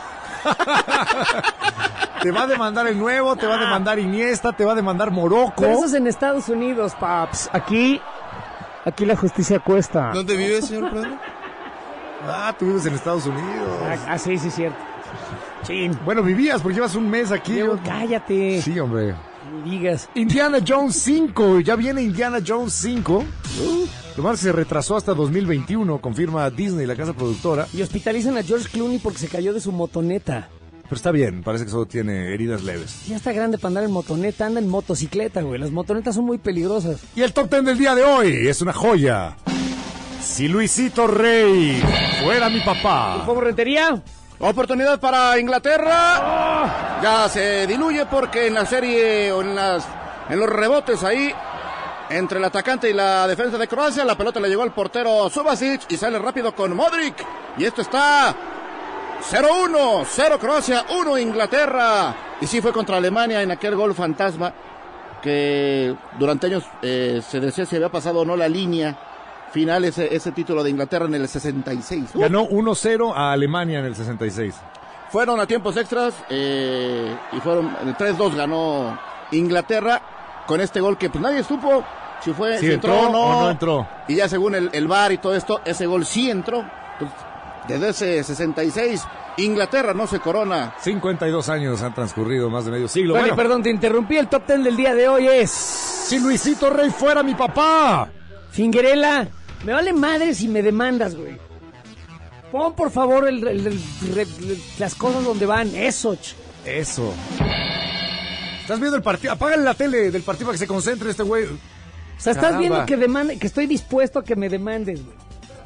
S2: Te va a demandar el nuevo, te va a demandar Iniesta, te va a demandar Morocco.
S1: Pero eso es en Estados Unidos, paps. Aquí la justicia cuesta.
S3: ¿Dónde vive, señor Pedro?
S2: Ah, tú vives en Estados Unidos.
S1: Sí, cierto. Chin.
S2: Bueno, vivías porque llevas un mes aquí.
S1: Diego, cállate.
S2: Sí, hombre.
S1: Ni digas.
S2: Indiana Jones 5, ya viene Indiana Jones 5. Lo más se retrasó hasta 2021, confirma Disney, la casa productora.
S1: Y hospitalizan a George Clooney porque se cayó de su motoneta.
S2: Pero está bien, parece que solo tiene heridas leves.
S1: Ya está grande para andar en motoneta, anda en motocicleta, güey. Las motonetas son muy peligrosas.
S2: Y el top 10 del día de hoy es una joya. Si Luisito Rey fuera mi papá.
S1: ¿Cómo rentería?
S3: Oportunidad para Inglaterra. Ya se diluye porque en la serie o en los rebotes ahí entre el atacante y la defensa de Croacia, la pelota le llegó al portero Subasic y sale rápido con Modric. Y esto está 0-1, 0 Croacia, 1 Inglaterra. Y sí fue contra Alemania en aquel gol fantasma que durante años se decía si había pasado o no la línea final ese título de Inglaterra en el 66.
S2: Ganó 1-0 a Alemania en el 66.
S3: Fueron a tiempos extras y fueron 3-2 ganó Inglaterra con este gol que pues nadie supo si fue
S2: Si
S3: si
S2: entró o no entró.
S3: Y ya según el VAR y todo esto, ese gol sí entró. Entonces, desde ese 66 Inglaterra no se corona.
S2: 52 años han transcurrido, más de medio siglo.
S1: Vale,
S2: Bueno,
S1: perdón, te interrumpí. El top 10 del día de hoy es...
S2: si Luisito Rey fuera mi papá.
S1: Fingerela, me vale madre si me demandas, güey. Pon, por favor, las cosas donde van. Eso.
S2: Eso. ¿Estás viendo el partido? Apágale la tele del partido para que se concentre este güey.
S1: O sea, estás
S2: Caramba.
S1: viendo que estoy dispuesto a que me demandes, güey.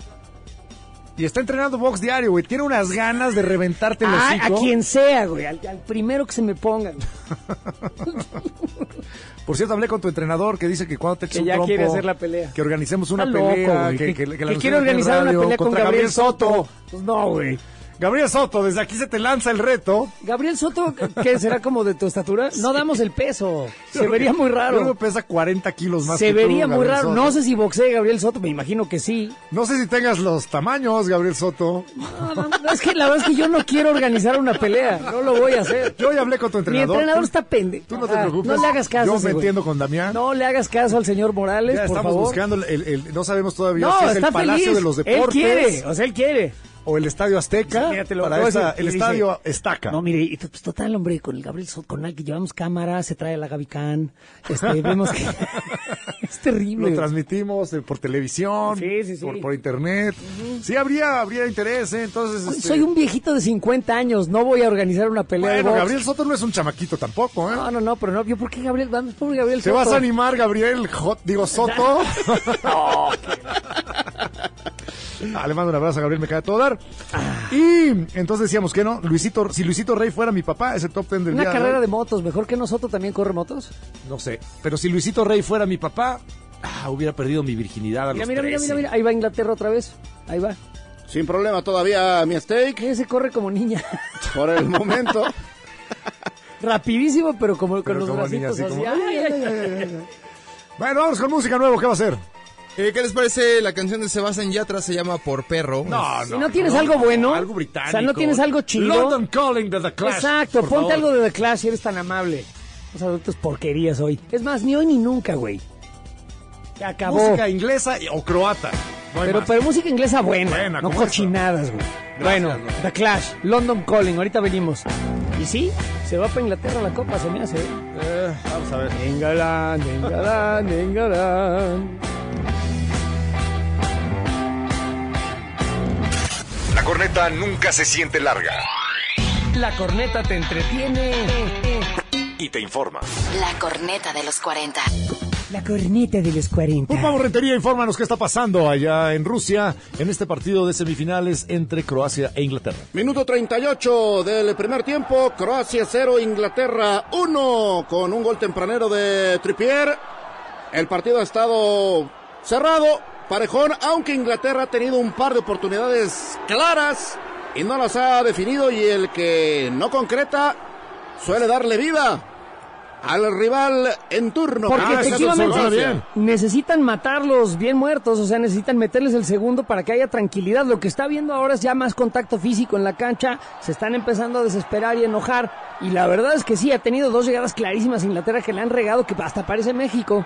S2: Y está entrenando box diario, güey. Tiene unas ganas de reventarte el
S1: A
S2: hocico.
S1: quien sea, güey. Al primero que se me ponga. Güey.
S2: Por cierto, hablé con tu entrenador que dice que cuando te eches
S1: Que
S2: un
S1: ya
S2: trompo,
S1: quiere hacer la pelea.
S2: que organicemos una
S1: Está loco,
S2: pelea,
S1: güey.
S2: que
S1: Que
S2: la
S1: quiere
S2: anunciemos en
S1: organizar una
S2: radio
S1: pelea con
S2: contra
S1: Gabriel Soto. Pues no, güey.
S2: Gabriel Soto, desde aquí se te lanza el reto.
S1: Gabriel Soto, ¿qué será como de tu estatura? No damos el peso. Se vería muy
S2: Yo creo
S1: raro.
S2: que pesa 40 kilos más
S1: Se
S2: que tú,
S1: vería muy
S2: Gabriel
S1: raro.
S2: Soto.
S1: No sé si boxee Gabriel Soto, me imagino que sí.
S2: No sé si tengas los tamaños, Gabriel Soto.
S1: No, es que la verdad es que yo no quiero organizar una pelea. No lo voy a hacer.
S2: Yo ya hablé con tu
S1: Mi
S2: entrenador.
S1: entrenador
S2: Tú-
S1: está pendejo.
S2: Tú no te preocupes.
S1: No le hagas caso.
S2: Yo
S1: a ese
S2: me
S1: güey.
S2: entiendo con Damián.
S1: No le hagas caso al señor Morales,
S2: Ya
S1: por
S2: estamos
S1: favor.
S2: buscando no sabemos todavía
S1: No,
S2: si es el
S1: está
S2: Palacio
S1: feliz.
S2: de los
S1: Él
S2: Deportes.
S1: quiere, o sea, él quiere.
S2: o el Estadio Azteca,
S1: Sí, mira,
S2: para
S1: voy a
S2: esta,
S1: decir,
S2: el
S1: y dice,
S2: Estadio Estaca.
S1: No, mire, pues total, hombre, con el Gabriel Soto, con el que llevamos cámara, se trae a la Gaby Can, vemos que es terrible.
S2: Lo transmitimos por televisión,
S1: Sí.
S2: por internet. Sí, habría interés, ¿eh? Entonces...
S1: Soy un viejito de 50 años, no voy a organizar una pelea de
S2: Bueno,
S1: box.
S2: Gabriel Soto no es un chamaquito tampoco, ¿eh?
S1: No, pero no, yo, ¿por qué Gabriel? Vamos por Gabriel
S2: ¿Te
S1: Soto.
S2: vas a animar, Gabriel Soto? Le mando un abrazo a Gabriel, me cae a todo dar. Y entonces decíamos que no, si Luisito Rey fuera mi papá, ese top 10 del
S1: Una
S2: día
S1: carrera
S2: hoy,
S1: de motos, mejor que nosotros también corre motos.
S2: no sé, pero si Luisito Rey fuera mi papá, hubiera perdido mi virginidad a los
S1: Mira,
S2: 13.
S1: ahí va Inglaterra otra vez, ahí va.
S3: Sin problema todavía mi steak.
S1: Ese corre como niña.
S3: Por el momento.
S1: Rapidísimo, pero como con
S2: Pero
S1: los
S2: como niña,
S1: bracitos
S2: así
S1: así.
S2: como-
S1: Ay.
S2: Bueno, vamos con música nueva, ¿qué va a ser?
S6: ¿Qué les parece? La canción de Sebastián Yatra se llama Por Perro.
S1: Si no tienes algo bueno,
S2: algo británico.
S1: o sea, no tienes algo chido.
S2: London Calling de The Clash.
S1: Exacto,
S2: por
S1: ponte
S2: favor.
S1: algo de The Clash si eres tan amable. Los adultos porquerías hoy. Es más, ni hoy ni nunca, güey. Se acabó.
S2: Música inglesa o croata. No hay más.
S1: Pero música inglesa buena,
S2: Buena,
S1: no
S2: como
S1: cochinadas, güey.
S2: Gracias,
S1: Bueno,
S2: ¿no?
S1: The Clash, London Calling, ahorita venimos. Y sí, se va para Inglaterra la copa, se me hace.
S2: Vamos a ver.
S1: England, England, England.
S7: La corneta nunca se siente larga
S1: La corneta te entretiene.
S7: y te informa.
S8: La corneta de los 40.
S1: La corneta de los 40.
S2: Pulpa Rentería, infórmanos qué está pasando allá en Rusia en este partido de semifinales entre Croacia e Inglaterra.
S3: Minuto 38 del primer tiempo. Croacia 0, Inglaterra 1. Con un gol tempranero de Trippier. El partido ha estado cerrado, parejón, aunque Inglaterra ha tenido un par de oportunidades claras y no las ha definido. Y el que no concreta suele darle vida al rival en turno.
S1: Porque
S3: Ah,
S1: efectivamente
S3: suena bien.
S1: necesitan matarlos bien muertos, o sea, necesitan meterles el segundo para que haya tranquilidad. Lo que está viendo ahora es ya más contacto físico en la cancha, se están empezando a desesperar y enojar, y la verdad es que sí, ha tenido dos llegadas clarísimas a Inglaterra que le han regado, que hasta parece México.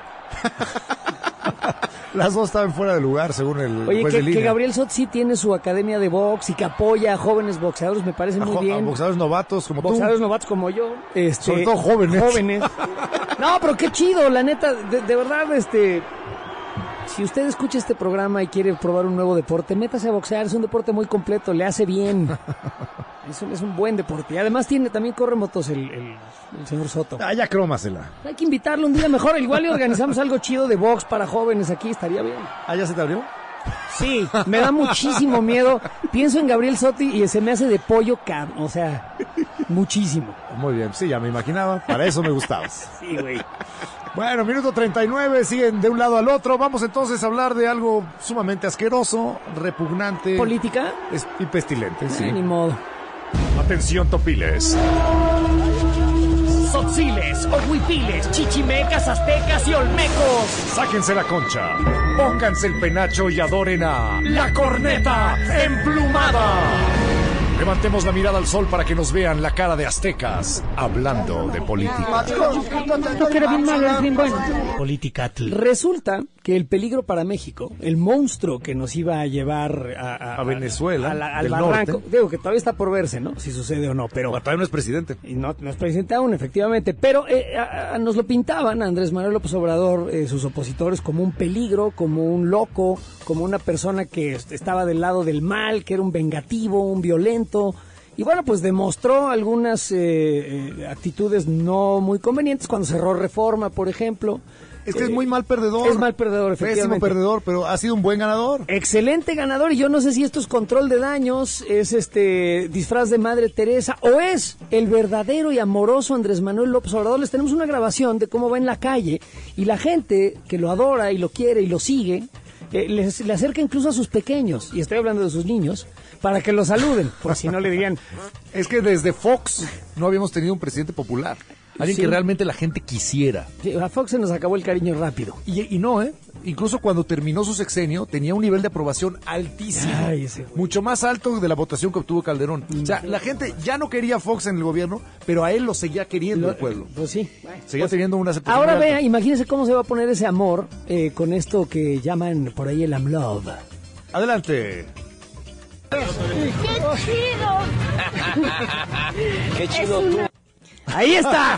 S2: Las dos estaban fuera de lugar, según el
S1: Oye,
S2: juez de
S1: que
S2: línea.
S1: Gabriel Soto sí tiene su academia de box y que apoya a jóvenes boxeadores, me parece
S2: A
S1: muy
S2: a
S1: bien.
S2: boxeadores novatos como
S1: Boxeadores
S2: tú.
S1: novatos como yo.
S2: Sobre todo jóvenes.
S1: No, pero qué chido, la neta, de verdad, si usted escucha este programa y quiere probar un nuevo deporte, métase a boxear, es un deporte muy completo, le hace bien. Es un buen deporte. Y además también corre motos el señor Soto.
S2: Ya crómasela.
S1: Hay que invitarlo un día mejor, igual le organizamos algo chido de box para jóvenes aquí, estaría bien.
S2: ¿Ya se te abrió?
S1: Sí, me da muchísimo miedo. Pienso en Gabriel Soto y se me hace de pollo, o sea, muchísimo.
S2: Muy bien, sí, ya me imaginaba. Para eso me gustabas.
S1: Sí, güey.
S2: Bueno, minuto 39, siguen de un lado al otro. Vamos entonces a hablar de algo sumamente asqueroso, repugnante.
S1: ¿Política?
S2: Y pestilente, sí.
S1: Ni modo.
S7: Atención, Topiles.
S1: Sotziles, ohuipiles, chichimecas, aztecas y olmecos.
S2: Sáquense la concha, pónganse el penacho y adoren a
S1: La corneta emplumada.
S2: Levantemos la mirada al sol para que nos vean la cara de aztecas hablando de política.
S1: Que era bien malo, es bien bueno.
S4: Politicatl.
S1: Resulta que el peligro para México, el monstruo que nos iba a llevar a
S2: Venezuela,
S1: al
S2: del
S1: barranco,
S2: norte.
S1: digo que todavía está por verse, ¿no? Si sucede o no, pero
S2: Todavía no es presidente.
S1: y no es presidente aún, efectivamente, pero nos lo pintaban a Andrés Manuel López Obrador, sus opositores, como un peligro, como un loco, como una persona que estaba del lado del mal, que era un vengativo, un violento. Y bueno, pues demostró algunas actitudes no muy convenientes cuando cerró Reforma, por ejemplo.
S2: Es que es muy mal perdedor.
S1: Es mal perdedor,
S2: Pésimo
S1: efectivamente.
S2: perdedor, pero ha sido un buen ganador.
S1: Excelente ganador, y yo no sé si esto es control de daños, es disfraz de Madre Teresa, o es el verdadero y amoroso Andrés Manuel López Obrador. Les tenemos una grabación de cómo va en la calle, y la gente que lo adora y lo quiere y lo sigue, le acerca incluso a sus pequeños, y estoy hablando de sus niños, para que lo saluden, por si no le dirían.
S2: Es que desde Fox no habíamos tenido un presidente popular. Alguien
S1: Sí.
S2: que realmente la gente quisiera.
S1: Sí, a Fox se nos acabó el cariño rápido.
S2: Y no, incluso cuando terminó su sexenio, tenía un nivel de aprobación altísimo.
S1: Ay, ese güey.
S2: Mucho más alto de la votación que obtuvo Calderón. O sea, la gente ya no quería a Fox en el gobierno, pero a él lo seguía queriendo el pueblo.
S1: Pues sí.
S2: Seguía teniendo una aceptación.
S1: Ahora
S2: muy alta.
S1: vea, imagínense cómo se va a poner ese amor con esto que llaman por ahí el AMLOV.
S2: Adelante.
S1: ¡Qué chido tú! ¡Ahí está!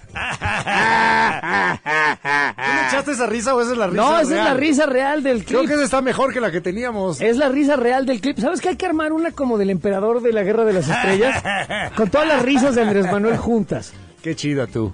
S2: ¿Tú le echaste esa risa o esa es la risa
S1: No,
S2: real?
S1: esa es la risa real del clip.
S2: Creo que esa está mejor que la que teníamos.
S1: Es la risa real del clip. ¿Sabes que hay que armar una como del emperador de la Guerra de las Estrellas? Con todas las risas de Andrés Manuel juntas.
S2: Qué chida tú.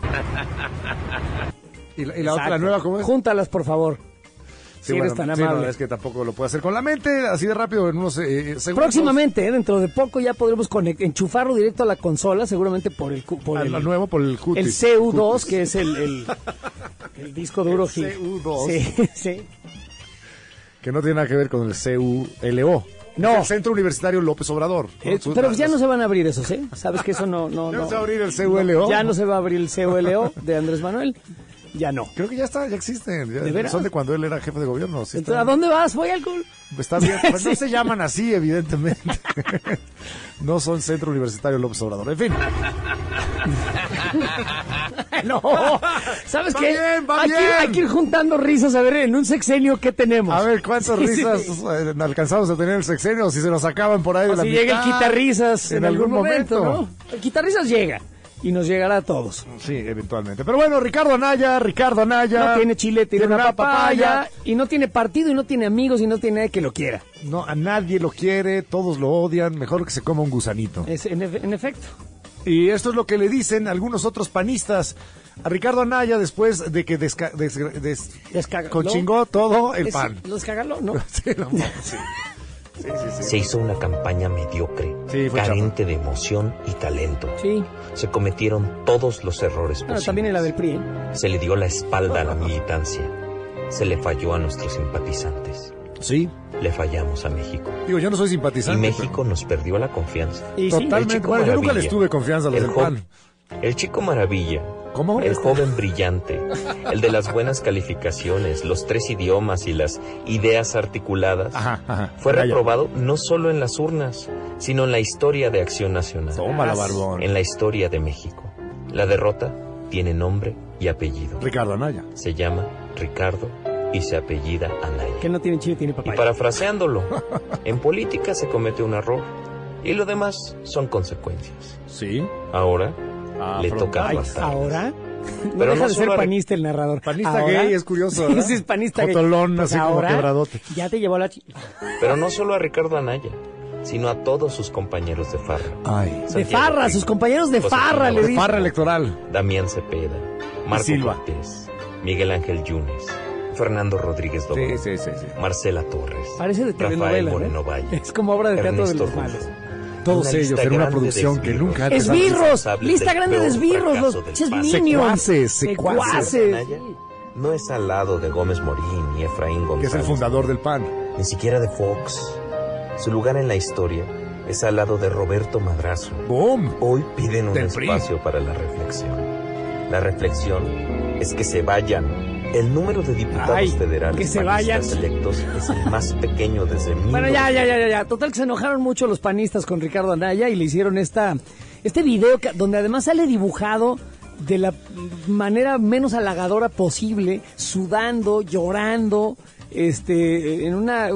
S2: ¿Y la otra,
S1: Exacto.
S2: la nueva, cómo es?
S1: Júntalas, por favor. Si eres tan
S2: sí,
S1: amable.
S2: no, es que tampoco lo puedo hacer con la mente, así de rápido, en unos segundos.
S1: Próximamente, dentro de poco ya podremos enchufarlo directo a la consola, seguramente por el
S2: Al nuevo, por el cutis.
S1: el CU2, que es el disco duro.
S2: El CU2.
S1: Sí, sí.
S2: Que no tiene nada que ver con el CULO.
S1: No.
S2: Es el Centro Universitario López Obrador.
S1: Pero ya no se van a abrir esos, ¿eh? Sabes que eso no.
S2: ¿Ya no se va a abrir el CULO?
S1: Ya no se va a abrir el CULO de Andrés Manuel. Ya no.
S2: Creo que ya existen.
S1: ¿De veras?
S2: Son de cuando él era jefe de gobierno. Sí,
S1: Entonces, ¿a dónde vas? Voy al gol.
S2: está bien. Pues no
S1: Sí.
S2: se llaman así, evidentemente. No son Centro Universitario López Obrador. En fin.
S1: No. ¿Sabes
S2: Va
S1: qué?
S2: bien, va
S1: Hay
S2: bien.
S1: que ir juntando risas a ver en un sexenio qué tenemos.
S2: A ver, ¿cuántas
S1: Sí,
S2: risas
S1: sí.
S2: alcanzamos a tener el sexenio? Si se nos acaban por ahí de
S1: O
S2: la
S1: si
S2: mitad.
S1: llega el quitarrisas en algún momento,
S2: momento.
S1: ¿no? El quitarrisas llega y nos llegará a todos.
S2: Sí, eventualmente. Pero bueno, Ricardo Anaya.
S1: No tiene chile, tiene una papaya,
S2: papaya.
S1: y no tiene partido, y no tiene amigos, y no tiene nadie que lo quiera.
S2: No, a nadie lo quiere, todos lo odian, mejor que se coma un gusanito.
S1: En efecto.
S2: Y esto es lo que le dicen algunos otros panistas a Ricardo Anaya después de que conchingó todo el pan.
S1: ¿Lo descagaló? No.
S2: Sí, sí.
S9: Se hizo una campaña mediocre,
S2: Sí, fue
S9: carente de emoción y talento.
S1: Sí.
S9: Se cometieron todos los errores
S1: Bueno,
S9: posibles.
S1: también en la del PRI, ¿eh?
S9: Se le dio la espalda a la militancia. Se le falló a nuestros simpatizantes.
S2: Sí.
S9: Le fallamos a México.
S2: Digo, yo no soy
S9: Y
S2: simpatizante.
S9: México nos perdió la confianza.
S1: Y
S2: pero
S1: sí.
S2: totalmente.
S9: El chico
S2: Bueno, yo nunca
S9: maravilla.
S2: les tuve confianza a los
S9: El
S2: del
S9: jo-
S2: PAN.
S9: El chico maravilla.
S2: ¿Cómo?
S9: El joven brillante, el de las buenas calificaciones, los 3 idiomas y las ideas articuladas,
S2: Ajá.
S9: fue
S2: Vaya.
S9: reprobado no solo en las urnas, sino en la historia de Acción Nacional,
S2: Tómala, barbón.
S9: en la historia de México. La derrota tiene nombre y apellido.
S2: Ricardo Anaya.
S9: Se llama Ricardo y se apellida Anaya.
S1: Que no tiene chile, tiene
S9: Y
S1: papaya.
S9: parafraseándolo, en política se comete un error y lo demás son consecuencias.
S2: Sí.
S9: Ahora le toca
S1: Ay,
S9: aplastar.
S1: ¿ahora? No
S9: Pero
S1: deja
S9: no
S1: de ser
S9: solo a-
S1: panista el narrador.
S2: Panista
S1: ¿Ahora?
S2: gay, es curioso, ¿verdad?
S1: Sí, es panista gay.
S2: Jotolón,
S1: Pues
S2: así como
S1: ahora,
S2: quebradote.
S1: Ya te llevó la...
S9: Pero no solo a Ricardo Anaya, sino a todos sus compañeros de farra.
S2: Ay.
S1: De
S9: Santiago
S1: farra,
S9: Krill,
S1: sus compañeros de
S9: Josefina
S1: farra, le
S9: Vázquez,
S1: dice.
S2: Farra electoral.
S9: Damián Cepeda, Marco
S2: Silva.
S9: Cortés, Miguel Ángel Yunes, Fernando Rodríguez Doble,
S2: Sí.
S9: Marcela Torres,
S1: Parece de
S9: Rafael
S1: telenovela,
S9: Moreno
S1: ¿no?
S9: Valle,
S1: Es como obra de teatro de
S9: Ernesto
S1: los malos.
S9: Rufo.
S2: Todos
S9: Una
S2: ellos
S9: lista
S2: en una
S9: grande de
S2: producción que
S9: esbirros.
S2: nunca antes
S1: ¡Esbirros!
S9: responsables
S1: Lista
S9: del
S1: grande de
S9: peor
S1: esbirros,
S9: fracaso
S1: los
S9: del
S1: ches
S9: PAN.
S1: minions.
S2: Secuaces.
S9: Anaya no es al lado de Gómez Morín ni Efraín González.
S2: Que es el fundador del PAN.
S9: Ni siquiera de Fox. Su lugar en la historia es al lado de Roberto Madrazo.
S2: ¡Boom!
S9: Hoy piden un
S2: Del PRI.
S9: espacio para la reflexión. La reflexión es que se vayan. El número de diputados
S1: Ay,
S9: federales
S1: que se
S9: panistas
S1: vayan.
S9: electos es el más pequeño desde
S1: Bueno, ya. Total que se enojaron mucho los panistas con Ricardo Anaya y le hicieron este video donde además sale dibujado de la manera menos halagadora posible, sudando, llorando, en una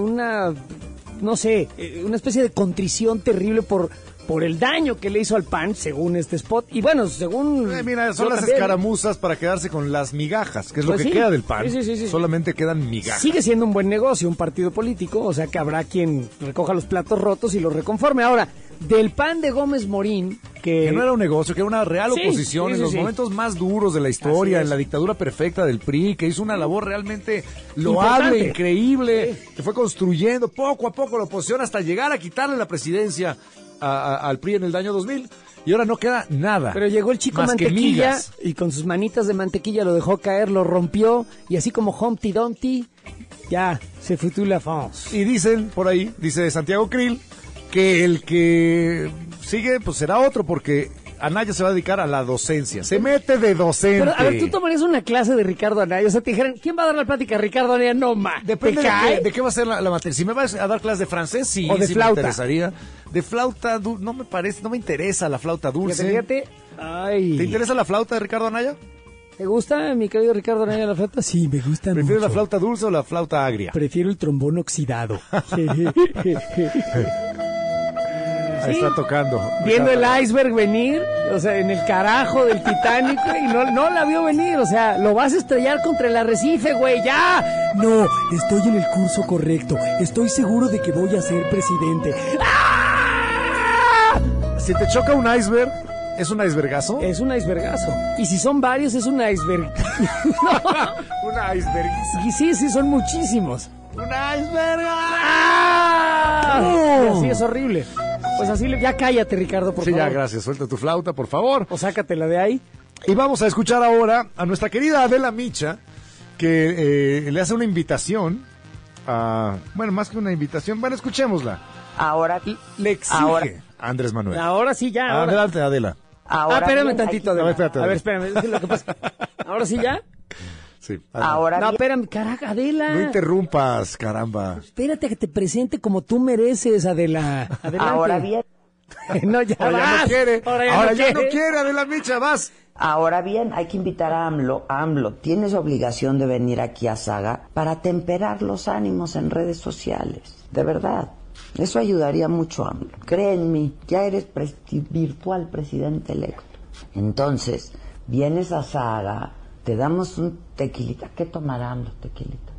S1: no sé, una especie de contrición terrible por el daño que le hizo al PAN, según este spot. Y bueno, según...
S2: Mira, son
S1: yo
S2: las
S1: también.
S2: escaramuzas para quedarse con las migajas, que es
S1: Pues
S2: lo que
S1: sí.
S2: queda del PAN.
S1: Sí.
S2: Solamente quedan migajas.
S1: Sigue siendo un buen negocio, un partido político, o sea que habrá quien recoja los platos rotos y los reconforme. Ahora, del PAN de Gómez Morín, que
S2: no era un negocio, que era una real
S1: Sí,
S2: oposición
S1: sí,
S2: en
S1: sí,
S2: los
S1: sí.
S2: momentos más duros de la historia,
S1: Así es.
S2: en la dictadura perfecta del PRI, que hizo una labor realmente loable,
S1: Importante.
S2: increíble, que fue construyendo poco a poco la oposición hasta llegar a quitarle la presidencia al PRI en el año 2000. Y ahora no queda nada.
S1: Pero llegó el chico
S2: más que
S1: mantequilla
S2: migas.
S1: y con sus manitas de mantequilla lo dejó caer, lo rompió y así como Humpty Dumpty, ya, se foutu la France.
S2: Y dicen por ahí, dice Santiago Krill, que el que sigue pues será otro, porque Anaya se va a dedicar a la docencia. Se mete de docente.
S1: Pero, a ver, tú tomarías una clase de Ricardo Anaya, o sea, te dijeran, ¿quién va a dar la plática a Ricardo Anaya? No,
S2: Depende
S1: ¿te cae?
S2: de qué va a ser la materia. Si me vas a dar clases de francés, sí,
S1: O de
S2: sí
S1: flauta.
S2: me interesaría. De flauta, no me interesa la flauta dulce.
S1: Fíjate, ay.
S2: ¿Te interesa la flauta de Ricardo Anaya?
S1: ¿Te gusta, mi querido Ricardo Anaya, la flauta? Sí, me gusta
S2: ¿Prefieres
S1: mucho.
S2: la flauta dulce o la flauta agria?
S1: Prefiero el trombón oxidado.
S2: Ahí está tocando.
S1: Viendo el iceberg venir, o sea, en el carajo del Titanic, güey, y no la vio venir, o sea, lo vas a estrellar contra el arrecife, güey, ya.
S4: No, estoy en el curso correcto. Estoy seguro de que voy a ser presidente.
S2: Si te choca un iceberg, ¿es un icebergazo?
S1: Es un icebergazo. Y si son varios, es un iceberg.
S2: Un iceberg.
S1: Y sí, son muchísimos.
S2: Un iceberg.
S1: Y así es horrible. Pues así, ya cállate, Ricardo, por
S2: Sí,
S1: favor.
S2: ya, gracias. Suelta tu flauta, por favor.
S1: O sácatela de ahí.
S2: Y vamos a escuchar ahora a nuestra querida Adela Micha, que le hace una invitación a... Bueno, más que una invitación, bueno, escuchémosla.
S10: Ahora
S2: Le exige a Andrés Manuel.
S1: Ahora sí, ya. Ahora.
S2: Adelante, Adela.
S1: Espérame tantito, Adela.
S2: Espérate,
S1: A ver,
S2: Adela.
S1: espérame. Es lo que pasa. ¿Ahora sí ya?
S2: Sí.
S10: Ahora
S1: No,
S10: bien,
S1: espérame, caraca, Adela.
S2: No interrumpas, caramba.
S1: Espérate a que te presente como tú mereces, Adela. Adelante.
S10: ahora bien,
S1: No, ya
S2: Ahora ya
S1: vas.
S2: no quiere.
S1: Ahora ya no quiere.
S2: quiere, Adela Micha, vas.
S10: ahora bien, hay que invitar a AMLO. AMLO, tienes obligación de venir aquí a Saga para temperar los ánimos en redes sociales. De verdad. Eso ayudaría mucho a AMLO. Cree en mí, ya eres virtual presidente electo. Entonces, vienes a Saga, te damos un tequilita. ¿Qué tomará AMLO, tequilita?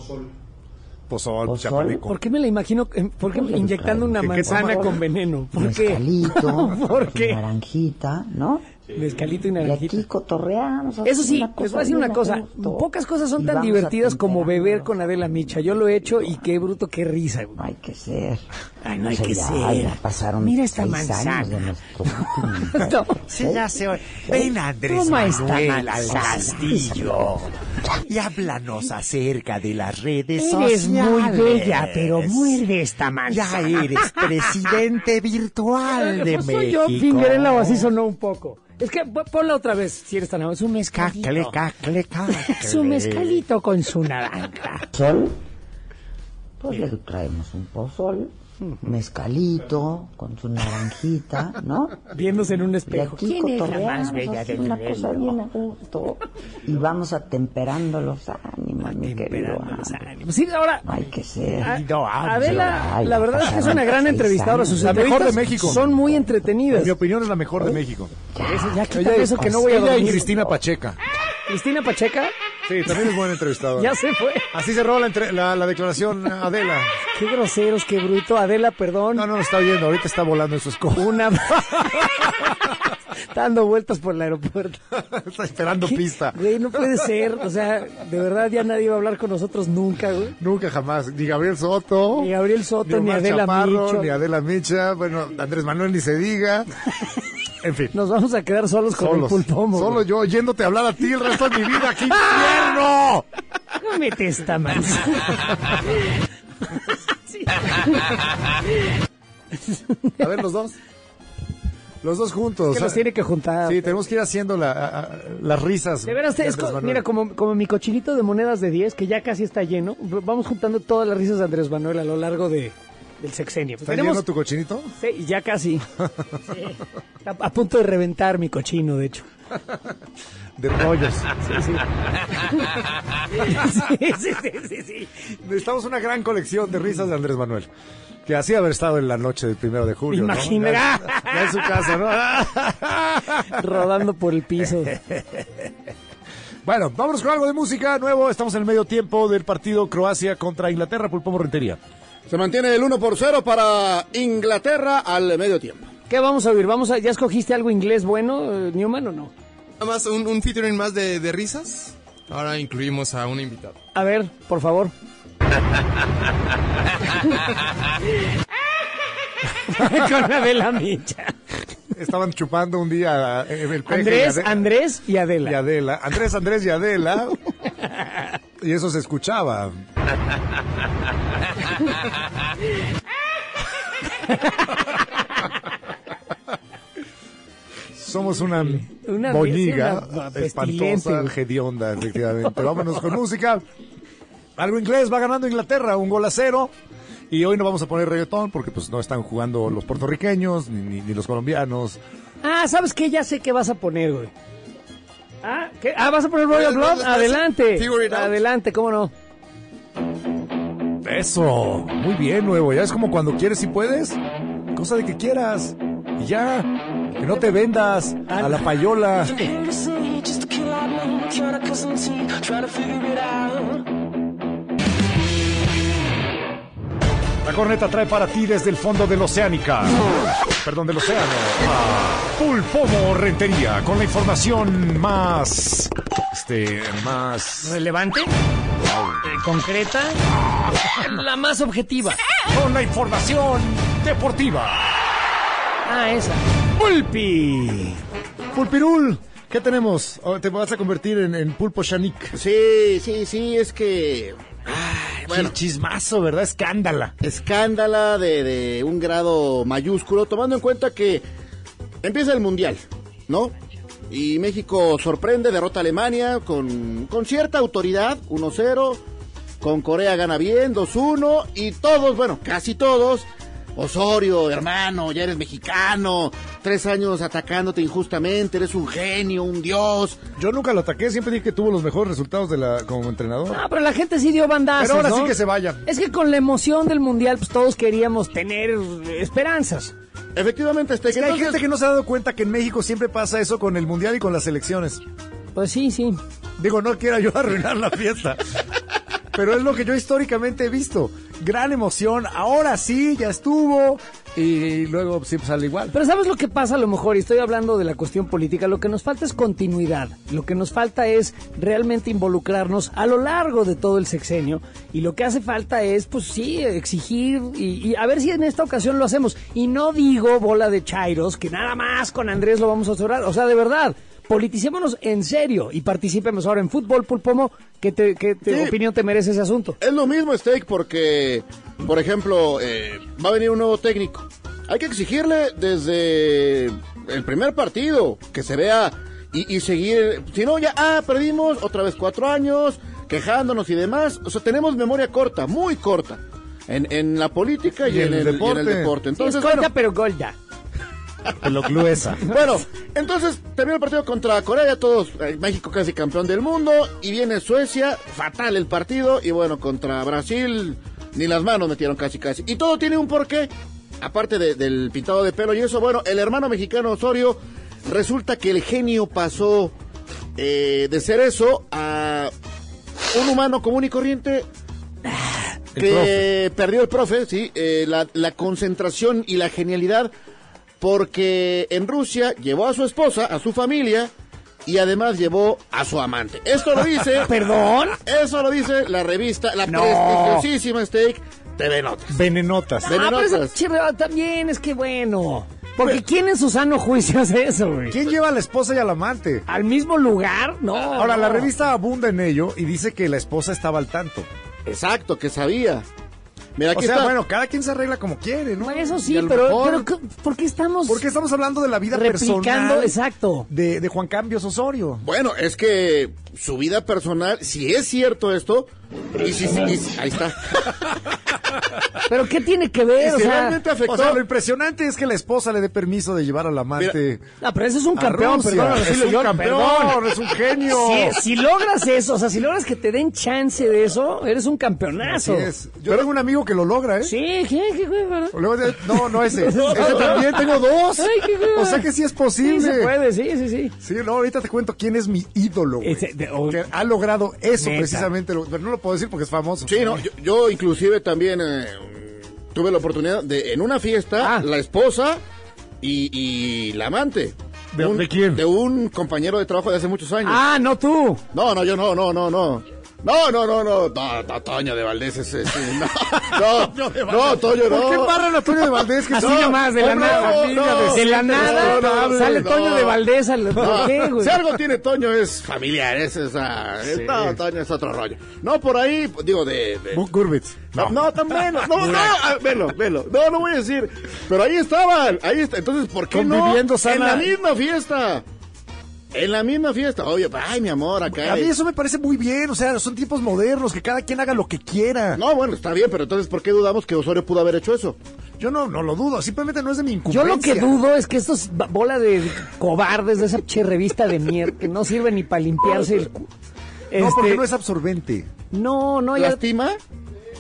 S2: Pozol,
S10: Pozol.
S2: chapaleco.
S1: ¿Por qué me la imagino? ¿Por qué
S10: ¿Cómo le
S1: inyectando una
S2: ¿Qué
S1: manzana
S2: toma?
S1: con veneno? ¿Por qué?
S10: Mezcalito,
S1: ¿Por
S10: con
S1: qué?
S10: naranjita, ¿no?
S1: Mezcalito y
S10: Y
S1: naranjita.
S10: aquí cotorreamos.
S1: Eso sí,
S10: una cosa
S1: les voy a decir una
S10: bien a
S1: cosa.
S10: gusto.
S1: Pocas cosas son
S10: Y
S1: tan
S10: vamos a
S1: divertidas como
S10: temperarlo.
S1: beber con Adela Micha. Yo lo he hecho y qué bruto, qué risa. Güey.
S10: No hay que ser.
S1: Ay, no hay
S10: O sea,
S1: que
S10: ya,
S1: ser.
S10: Ya pasaron
S1: Mira esta
S10: 6
S1: manzana.
S10: años de nuestro último.
S1: No.
S11: Sí, ya se oye. Ven Andrés
S1: Toma esta
S11: Manuel al
S1: manzana.
S11: castillo y háblanos acerca de las redes
S1: Eres
S11: sociales.
S1: muy bella, pero muerde esta manzana.
S11: Ya eres presidente virtual de
S1: Pues
S11: México.
S1: soy yo, Pinguerela, o así sonó un poco. Es que ponla otra vez, si eres tan amable. Es un mezcalito.
S11: Cacle, cacle, cacle.
S1: Es un mezcalito con su naranja.
S10: ¿Sol? Pues le traemos un pozol, mezcalito, con su naranjita, ¿no?
S1: Viéndose en un
S10: Y
S1: espejo.
S10: aquí
S1: ¿Quién es la
S10: cotorreamos
S1: más bella
S10: así,
S1: del
S10: una cosa
S1: mundo?
S10: bien a gusto. Y vamos a temperando los ánimos, mi querido.
S1: Temperando los ánimos. Sí, ahora,
S10: No hay que ser.
S1: Adela,
S10: Ay,
S1: la verdad es que es una gran
S10: pasaron
S1: entrevistadora.
S10: 6
S1: Sus
S2: La mejor de
S1: entrevistas
S2: México.
S1: son muy entretenidas.
S2: En mi opinión es la mejor de México.
S1: Ya quítame eso que no voy a
S2: Ella y
S1: dormir.
S2: Cristina Pacheca.
S1: Cristina Pacheca
S2: Sí, también es buena entrevistadora.
S1: ya se fue.
S2: Así cerró la declaración Adela.
S1: Qué groseros, qué bruto. Adela, perdón.
S2: No, está oyendo, ahorita está volando en su escoba.
S1: Una... Está dando vueltas por el aeropuerto.
S2: Está esperando pista.
S1: Güey, no puede ser. O sea, de verdad ya nadie va a hablar con nosotros nunca, güey.
S2: Nunca jamás. Ni Gabriel Soto.
S1: Ni Gabriel Soto, ni
S2: Omar
S1: Adela
S2: Chaparro,
S1: Micho.
S2: ni Adela Micha. Bueno, Andrés Manuel ni se diga. En fin.
S1: Nos vamos a quedar solos con el pulpomo.
S2: Solo yo oyéndote hablar a ti el resto de mi vida. ¡Qué infierno!
S1: Cómete esta manzana. Sí.
S2: A ver, los dos. Los dos juntos.
S1: Que los tiene que juntar.
S2: Sí, tenemos que ir haciendo las risas.
S1: De veras,
S2: Andrés Manuel.
S1: mira, como mi cochinito de monedas de 10, que ya casi está lleno, vamos juntando todas las risas de Andrés Manuel a lo largo del sexenio. Pues
S2: ¿Está lleno tu cochinito?
S1: Sí, ya casi. Sí. A punto de reventar mi cochino, de hecho.
S2: De rollos.
S1: Sí.
S2: Necesitamos una gran colección de risas de Andrés Manuel. Que así haber estado en la noche del 1 de julio.
S1: Imagina.
S2: ¿No? Ya en su casa, ¿no?
S1: Rodando por el piso.
S2: Bueno, vámonos con algo de música nuevo. Estamos en el medio tiempo del partido Croacia contra Inglaterra. Pulpomo Rentería.
S3: Se mantiene el 1-0 para Inglaterra al medio tiempo.
S1: ¿Qué vamos a oír? ¿Ya escogiste algo inglés bueno, Newman, o no?
S6: Nada más un featuring más de risas. Ahora incluimos a un invitado.
S1: A ver, por favor. Con Adela Micha.
S2: Estaban chupando un día el peje
S1: Andrés y Adela.
S2: y Adela. Andrés y Adela. Y eso se escuchaba. Somos una boñiga
S1: una
S2: espantosa,
S1: pestilente.
S2: hedionda, efectivamente. Vámonos con música. Algo inglés, va ganando Inglaterra, 1-0. Y hoy no vamos a poner reggaetón porque pues no están jugando los puertorriqueños ni los colombianos.
S1: Ah, ¿sabes qué? Ya sé qué vas a poner, güey. Ah, ¿qué? ¿Vas a poner Royal Blood? Adelante.
S6: Figure it out.
S1: Adelante, ¿cómo no?
S2: Eso, muy bien, nuevo. Ya es como cuando quieres y puedes. cosa de que quieras. Y ya, que no te vendas a la payola. La corneta trae para ti desde el fondo del Oceánica. Perdón, del océano. Pulpomo Rentería, con la información más... más...
S1: ¿Relevante? ¿Concreta? La más objetiva.
S2: Con la información deportiva.
S1: Ah, esa. Pulpi.
S2: Pulpirul. ¿Qué tenemos? ¿Te vas a convertir en Pulpo Shanik?
S3: Sí, es que...
S2: Bueno, chismazo, ¿verdad?
S3: Escándala de un grado mayúsculo, tomando en cuenta que empieza el Mundial, ¿no? Y México sorprende, derrota a Alemania con cierta autoridad, 1-0. Con Corea gana bien, 2-1. Y todos, bueno, casi todos. Osorio, hermano, ya eres mexicano. 3 años atacándote injustamente, eres un genio, un dios.
S2: Yo nunca lo ataqué, siempre dije que tuvo los mejores resultados como entrenador.
S1: No, pero la gente sí dio bandazos,
S2: pero ahora
S1: ¿no?
S2: Sí que se vayan.
S1: Es que con la emoción del Mundial, pues todos queríamos tener esperanzas.
S3: Efectivamente,
S2: es que hay gente que no se ha dado cuenta que en México siempre pasa eso con el Mundial y con las elecciones.
S1: Pues sí.
S2: Digo, no quiero yo arruinar la fiesta. Pero es lo que yo históricamente he visto. Gran emoción, ahora sí, ya estuvo. Y luego siempre sale igual.
S1: Pero ¿sabes lo que pasa a lo mejor? Y estoy hablando de la cuestión política. Lo que nos falta es continuidad. Lo que nos falta es realmente involucrarnos a lo largo de todo el sexenio. Y lo que hace falta es, pues sí, exigir y a ver si en esta ocasión lo hacemos. Y no digo bola de chairos, que nada más con Andrés lo vamos a cerrar. O sea, de verdad, politicémonos en serio y participemos ahora en fútbol, Pulpomo. ¿Qué opinión te merece ese asunto?
S3: Es lo mismo, Steak, porque, por ejemplo, va a venir un nuevo técnico. Hay que exigirle desde el primer partido que se vea y seguir. Si no, ya, perdimos otra vez 4 años, quejándonos y demás. O sea, tenemos memoria corta, muy corta, en la política y en el deporte. Entonces,
S1: sí, es corta, pero golda.
S2: Lo gruesa.
S3: Bueno, entonces terminó el partido contra Corea, ya todos, México casi campeón del mundo, y viene Suecia, fatal el partido, y bueno, contra Brasil ni las manos metieron casi. Y todo tiene un porqué, aparte del pintado de pelo y eso. Bueno, el hermano mexicano Osorio, resulta que el genio pasó de ser eso a un humano común y corriente que perdió el profe, sí, la concentración y la genialidad. Porque en Rusia llevó a su esposa, a su familia, y además llevó a su amante. Esto lo dice...
S1: ¿Perdón?
S3: Eso lo dice la revista, la prestigiosísima Steak TV Notas.
S2: Venenotas.
S1: Pero también es que bueno... Porque ¿quién en su sano juicio hace eso, güey?
S2: ¿Quién lleva a la esposa y al amante?
S1: ¿Al mismo lugar? No.
S2: Ahora, la revista abunda en ello y dice que la esposa estaba al tanto.
S3: Exacto, que sabía. Mira, aquí está.
S2: Bueno, cada quien se arregla como quiere, ¿no?
S1: Bueno, eso sí, pero ¿por qué estamos...
S2: Porque estamos hablando de la vida personal.
S1: Exacto.
S2: De Juan Cambios Osorio.
S3: Bueno, es que su vida personal, si es cierto esto, ahí está.
S1: ¿Pero qué tiene que ver?
S3: O sea, realmente afectó.
S2: O sea, lo impresionante es que la esposa le dé permiso de llevar al amante.
S1: No, pero ese es un campeón, perdón.
S2: Es un campeón, es un genio.
S1: Si logras eso, o sea, si logras que te den chance de eso, eres un campeonazo.
S2: Así es. Yo tengo un amigo que lo logra, ¿eh?
S1: Sí, ¿qué?
S2: No, ese. Ese también, tengo 2. Ay, o sea que sí es posible.
S1: Sí, se puede, sí.
S2: Sí, no, ahorita te cuento quién es mi ídolo, güey. Que ha logrado eso precisamente, pero no lo puedo decir porque es famoso.
S3: Sí, no, yo inclusive también tuve la oportunidad de, en una fiesta, la esposa y la amante.
S2: ¿De quién?
S3: De un compañero de trabajo de hace muchos años.
S1: No tú.
S3: No, yo no. No, Toño de Valdés ese, no, Toño no.
S2: ¿Por qué barran a Toño de Valdés? Que
S1: así nomás, de la nada. De la nada sale Toño de Valdés. ¿Por qué, güey?
S3: Si algo tiene Toño es familiar, no, Toño es otro rollo. No, por ahí, digo, de
S2: Buck Gurwitz.
S3: No, también, velo. No voy a decir. Pero ahí estaban, entonces, ¿por qué
S2: conviviendo
S3: no?
S2: Sana.
S3: En la misma fiesta. En la misma fiesta. Oye, ay, mi amor, acá.
S2: A mí eso me parece muy bien, o sea, son tiempos modernos, que cada quien haga lo que quiera.
S3: No, bueno, está bien, pero entonces, ¿por qué dudamos que Osorio pudo haber hecho eso?
S2: Yo no lo dudo, simplemente no es de mi incumbencia.
S1: Yo lo que dudo es que estos bola de cobardes de esa revista de mierda que no sirve ni para limpiarse el
S2: No, porque no es absorbente.
S1: No, ya...
S3: ¿Lastima?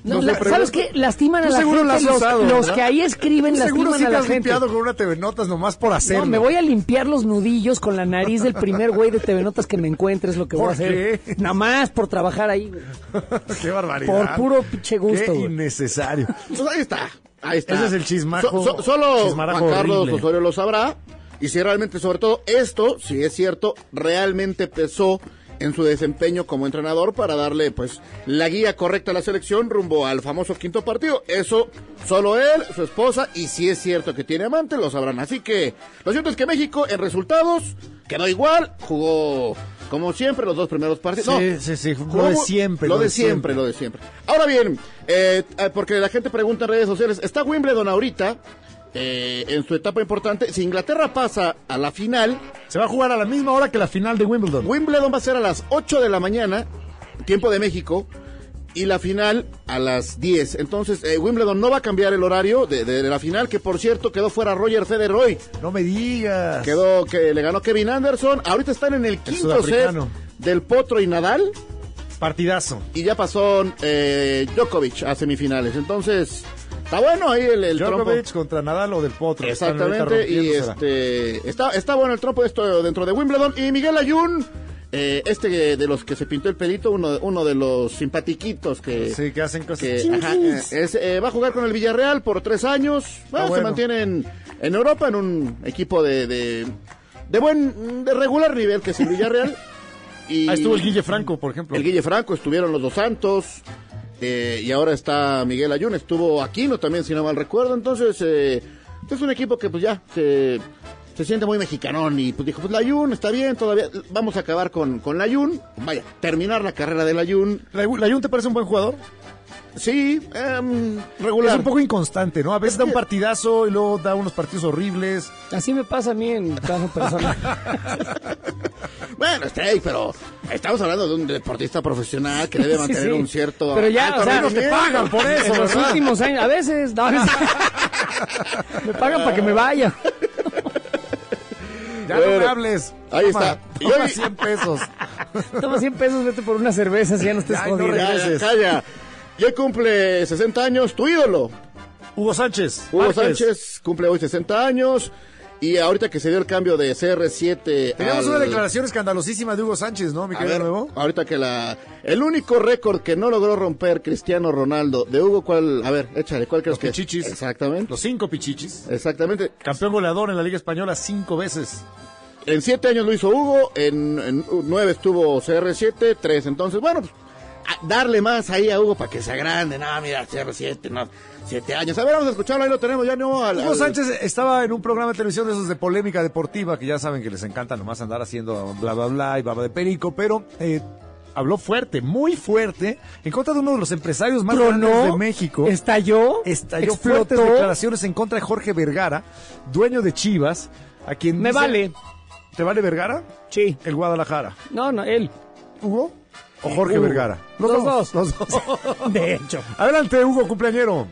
S1: No, ¿sabes qué? Lastiman a la gente. Los que ahí escriben lastiman a la gente.
S2: Seguro sí te has limpiado con una TV Notas nomás por hacerlo.
S1: No, me voy a limpiar los nudillos con la nariz del primer güey de TV Notas que me encuentre, es lo que voy a hacer.
S2: ¿Qué?
S1: Nada más por trabajar ahí.
S2: Qué barbaridad.
S1: Por puro pinche gusto.
S2: Qué innecesario.
S3: Pues ahí está.
S2: Ese es el chismajo.
S3: Solo Juan Carlos Osorio lo sabrá. Y si realmente, sobre todo, esto, si es cierto, realmente pesó en su desempeño como entrenador para darle, pues, la guía correcta a la selección rumbo al famoso quinto partido. Eso, solo él, su esposa, y si es cierto que tiene amante, lo sabrán. Así que, lo cierto es que México, en resultados, quedó igual, jugó como siempre los 2 primeros partidos.
S2: Sí, lo de siempre.
S3: Lo de siempre. Ahora bien, porque la gente pregunta en redes sociales, ¿está Wimbledon ahorita? En su etapa importante, si Inglaterra pasa a la final,
S2: se va a jugar a la misma hora que la final de Wimbledon.
S3: Wimbledon va a ser a las 8 de la mañana, tiempo de México, y la final a las 10. Entonces, Wimbledon no va a cambiar el horario de la final, que por cierto quedó fuera Roger Federer hoy.
S2: No me digas.
S3: Que le ganó Kevin Anderson. Ahorita están en el quinto set del Potro y Nadal.
S2: Partidazo.
S3: Y ya pasó Djokovic a semifinales. Entonces, está bueno ahí el
S2: Djokovic
S3: trompo
S2: contra Nadal o del Potro.
S3: Exactamente, y está bueno el trompo esto dentro de Wimbledon. Y Miguel Ayun, de los que se pintó el pelito, uno de los simpatiquitos que
S2: hacen cosas.
S3: Va a jugar con el Villarreal por 3 años. Se mantiene en Europa en un equipo de regular nivel, que es el Villarreal.
S2: Ahí estuvo el Guille Franco, por ejemplo.
S3: El Guille Franco, estuvieron los Dos Santos. Y ahora está Miguel Ayun, estuvo Aquino también, si no mal recuerdo. Entonces, es un equipo que pues ya se siente muy mexicanón. Y pues dijo, pues la Ayun está bien, todavía vamos a acabar con la Ayun. Vaya, terminar la carrera de la Ayun.
S2: ¿La Ayun te parece un buen jugador?
S3: Sí, regular.
S2: Es un poco inconstante, ¿no? A veces da un partidazo y luego da unos partidos horribles.
S1: Así me pasa a mí en caso personal.
S3: Bueno, pero estamos hablando de un deportista profesional que debe mantener un cierto...
S1: Pero ya,
S2: no te pagan por eso,
S1: en los últimos años, a veces, no, me pagan para que me vaya.
S2: Ya no me hables.
S3: Ahí está.
S2: Toma 100 pesos.
S1: Toma 100 pesos, vete por una cerveza, si ya no estés jodido.
S3: Calla. Y hoy cumple 60 años tu ídolo.
S2: Hugo Sánchez.
S3: Hugo Sánchez cumple hoy 60 años. Y ahorita que se dio el cambio de CR7
S2: Teníamos una declaración escandalosísima de Hugo Sánchez, ¿no, mi querido Nuevo?
S3: Ahorita que el único récord que no logró romper Cristiano Ronaldo, de Hugo, ¿cuál? A ver, échale, ¿cuál crees que es?
S2: Los pichichis.
S3: Exactamente.
S2: Los 5 pichichis.
S3: Exactamente.
S2: Campeón goleador en la Liga Española 5 veces.
S3: En 7 años lo hizo Hugo, en 9 estuvo CR7, 3. Entonces, bueno, pues, darle más ahí a Hugo para que sea grande. No, mira, CR7, no, 7 años. A ver, vamos a escucharlo, ahí lo tenemos ya, no.
S2: Hugo Sánchez estaba en un programa de televisión de esos de polémica deportiva, que ya saben que les encanta nomás andar haciendo bla, bla, bla y baba de perico, pero habló fuerte, muy fuerte, en contra de uno de los empresarios más grandes de México.
S1: Estalló
S2: fuertes declaraciones en contra de Jorge Vergara, dueño de Chivas, a quien
S1: me vale.
S2: ¿Te vale Vergara?
S1: Sí.
S2: El Guadalajara.
S1: No, él.
S2: ¿Hugo? ¿O Jorge Vergara?
S1: Los dos.
S2: De hecho. Adelante, Hugo, cumpleañero.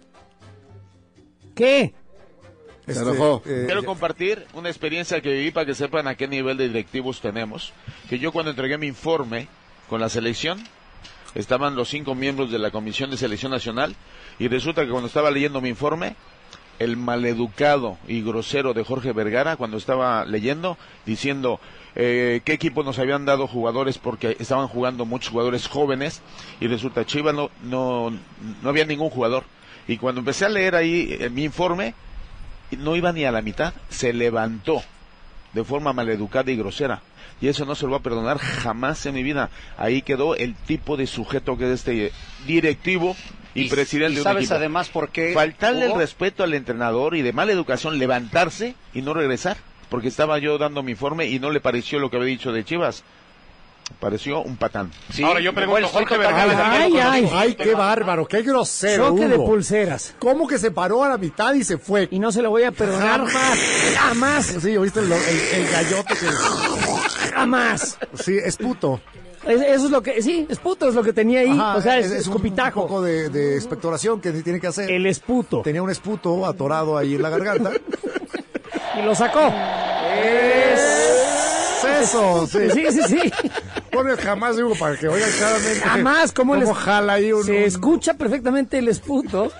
S1: ¿Qué?
S3: Se enojó.
S12: Quiero compartir una experiencia que viví para que sepan a qué nivel de directivos tenemos. Que yo cuando entregué mi informe con la selección, estaban los 5 miembros de la Comisión de Selección Nacional, y resulta que cuando estaba leyendo mi informe, el maleducado y grosero de Jorge Vergara, cuando estaba leyendo, diciendo qué equipo nos habían dado jugadores, porque estaban jugando muchos jugadores jóvenes, y resulta Chivas no había ningún jugador. Y cuando empecé a leer ahí mi informe, no iba ni a la mitad, se levantó de forma maleducada y grosera. Y eso no se lo va a perdonar jamás en mi vida. Ahí quedó el tipo de sujeto que es este directivo y presidente de un
S13: ¿sabes
S12: equipo.
S13: Además por qué?
S12: Faltarle el respeto al entrenador y de mala educación, levantarse y no regresar. Porque estaba yo dando mi informe y no le pareció lo que había dicho de Chivas. Pareció un patán.
S13: Sí, ahora yo pregunto, Jorge Vergara.
S2: Ay, qué bárbaro, qué grosero.
S1: Choque de
S2: Hugo.
S1: Pulseras.
S2: ¿Cómo que se paró a la mitad y se fue?
S1: Y no se lo voy a perdonar jamás.
S2: Sí, ¿oíste el gallote que...
S1: Jamás.
S2: Sí, es puto.
S1: Eso es lo que, sí, es puto, es lo que tenía ahí.
S2: Ajá,
S1: o sea, es
S2: un poco de expectoración que tiene que hacer.
S1: El esputo.
S2: Tenía un esputo atorado ahí en la garganta.
S1: Y lo sacó.
S2: Eso, sí.
S1: Sí.
S2: Pon el jamás de Hugo para que oigan claramente.
S1: Jamás, ¿cómo
S2: jala ahí
S1: se escucha perfectamente el esputo.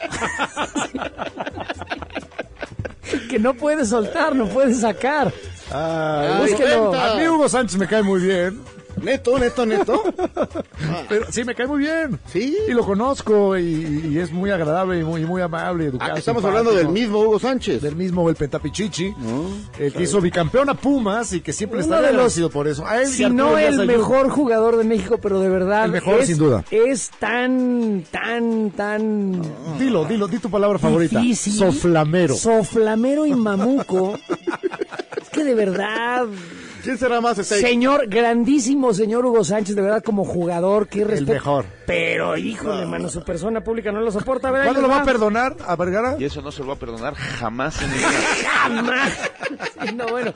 S1: Que no puede soltar, no puede sacar.
S2: Búsquelo. A mí Hugo Sánchez me cae muy bien.
S3: Neto.
S2: Pero, sí, me cae muy bien.
S3: Sí.
S2: Y lo conozco y es muy agradable y muy amable, educado.
S3: Estamos hablando del mismo Hugo Sánchez.
S2: Del mismo, el Pentapichichi. El que hizo bicampeón a Pumas y que siempre está agradecido por eso. A él,
S1: si no el mejor jugador de México, pero de verdad.
S2: El mejor, sin duda.
S1: Es tan.
S2: Dilo, di tu palabra favorita.
S1: Difícil.
S2: Soflamero
S1: y mamuco. Es que de verdad.
S3: ¿Quién será más ese?
S1: Grandísimo señor Hugo Sánchez, de verdad, como jugador, qué respeto.
S2: El mejor.
S1: Pero, híjole, mano, su persona pública no lo soporta. ¿Verdad?
S2: ¿Cuándo lo va a perdonar a Vergara?
S12: Y eso no se lo va a perdonar jamás en mi vida.
S1: ¡Jamás! No, bueno.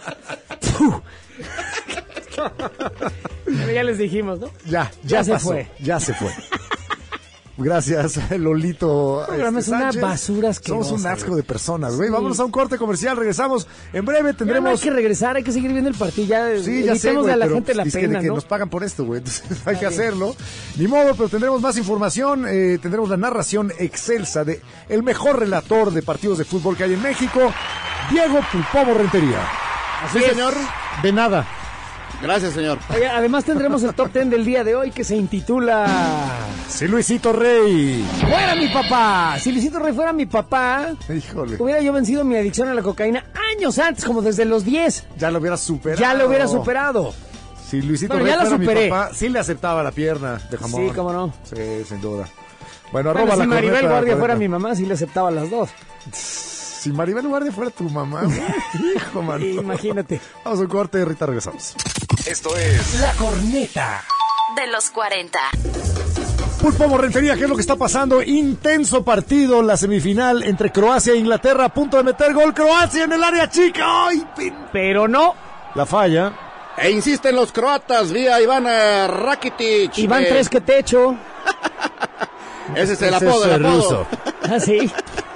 S1: Ya les dijimos, ¿no?
S2: Ya se fue. Ya se fue. Gracias, Lolito.
S1: Es una basura asquerosa.
S2: Somos un asco de personas, güey. Sí. Vámonos a un corte comercial, regresamos. En breve tendremos...
S1: No hay que regresar, hay que seguir viendo el partido. Ya
S2: sé, güey,
S1: a la gente la pena,
S2: que
S1: ¿no?
S2: nos pagan por esto, güey. Entonces hay que hacerlo. Ni modo, pero tendremos más información. Tendremos la narración excelsa de el mejor relator de partidos de fútbol que hay en México, Diego Pulpomo Rentería.
S3: Así es, señor.
S2: De nada.
S3: Gracias, señor.
S1: Oye, además tendremos el top 10 del día de hoy que se intitula...
S2: Si Luisito Rey
S1: fuera mi papá. Si Luisito Rey fuera mi papá,
S2: híjole,
S1: hubiera yo vencido mi adicción a la cocaína años antes, como desde los 10.
S2: Ya lo hubiera superado.
S1: Ya lo hubiera superado.
S2: Si Luisito Rey fuera mi papá, sí le aceptaba la pierna de jamón.
S1: Sí, cómo no.
S2: Sí, sin duda. Bueno, arroba
S1: si
S2: la
S1: Maribel
S2: corneta,
S1: Guardia fuera mi mamá, sí le aceptaba las dos.
S2: Si Maribel Guardia fuera tu mamá, hijo, mano.
S1: Imagínate.
S2: Vamos a un corte, Rita, regresamos.
S7: Esto es
S8: La Corneta de los 40.
S2: Pulpomo Rentería, ¿qué es lo que está pasando? Intenso partido, la semifinal entre Croacia e Inglaterra, a punto de meter gol Croacia en el área chica. ¡Ay!
S1: Pero no.
S2: La falla.
S3: E insisten los croatas vía Iván Rakitic.
S1: Iván Tres que techo.
S3: Ese es el apodo.
S2: Ruso.
S1: Ah, sí.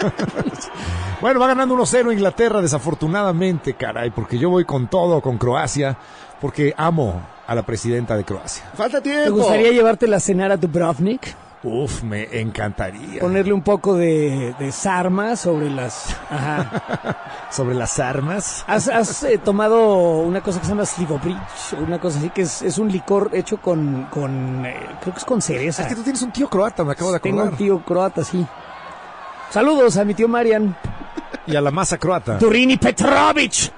S2: Bueno, va ganando 1-0 Inglaterra, desafortunadamente, caray, porque yo voy con todo, con Croacia, porque amo a la presidenta de Croacia.
S3: Falta tiempo.
S1: ¿Te gustaría llevártela a cenar a Dubrovnik?
S2: Uf, me encantaría.
S1: Ponerle un poco de sarma sobre las...
S2: ¿Sobre las armas?
S1: ¿Has tomado una cosa que se llama Slivovich? Una cosa así que es un licor hecho con creo que es con cereza.
S2: Es que tú tienes un tío croata, me acabo de acordar.
S1: Tengo un tío croata, sí. Saludos a mi tío Marian.
S2: Y a la masa croata.
S1: Durini Petrovic.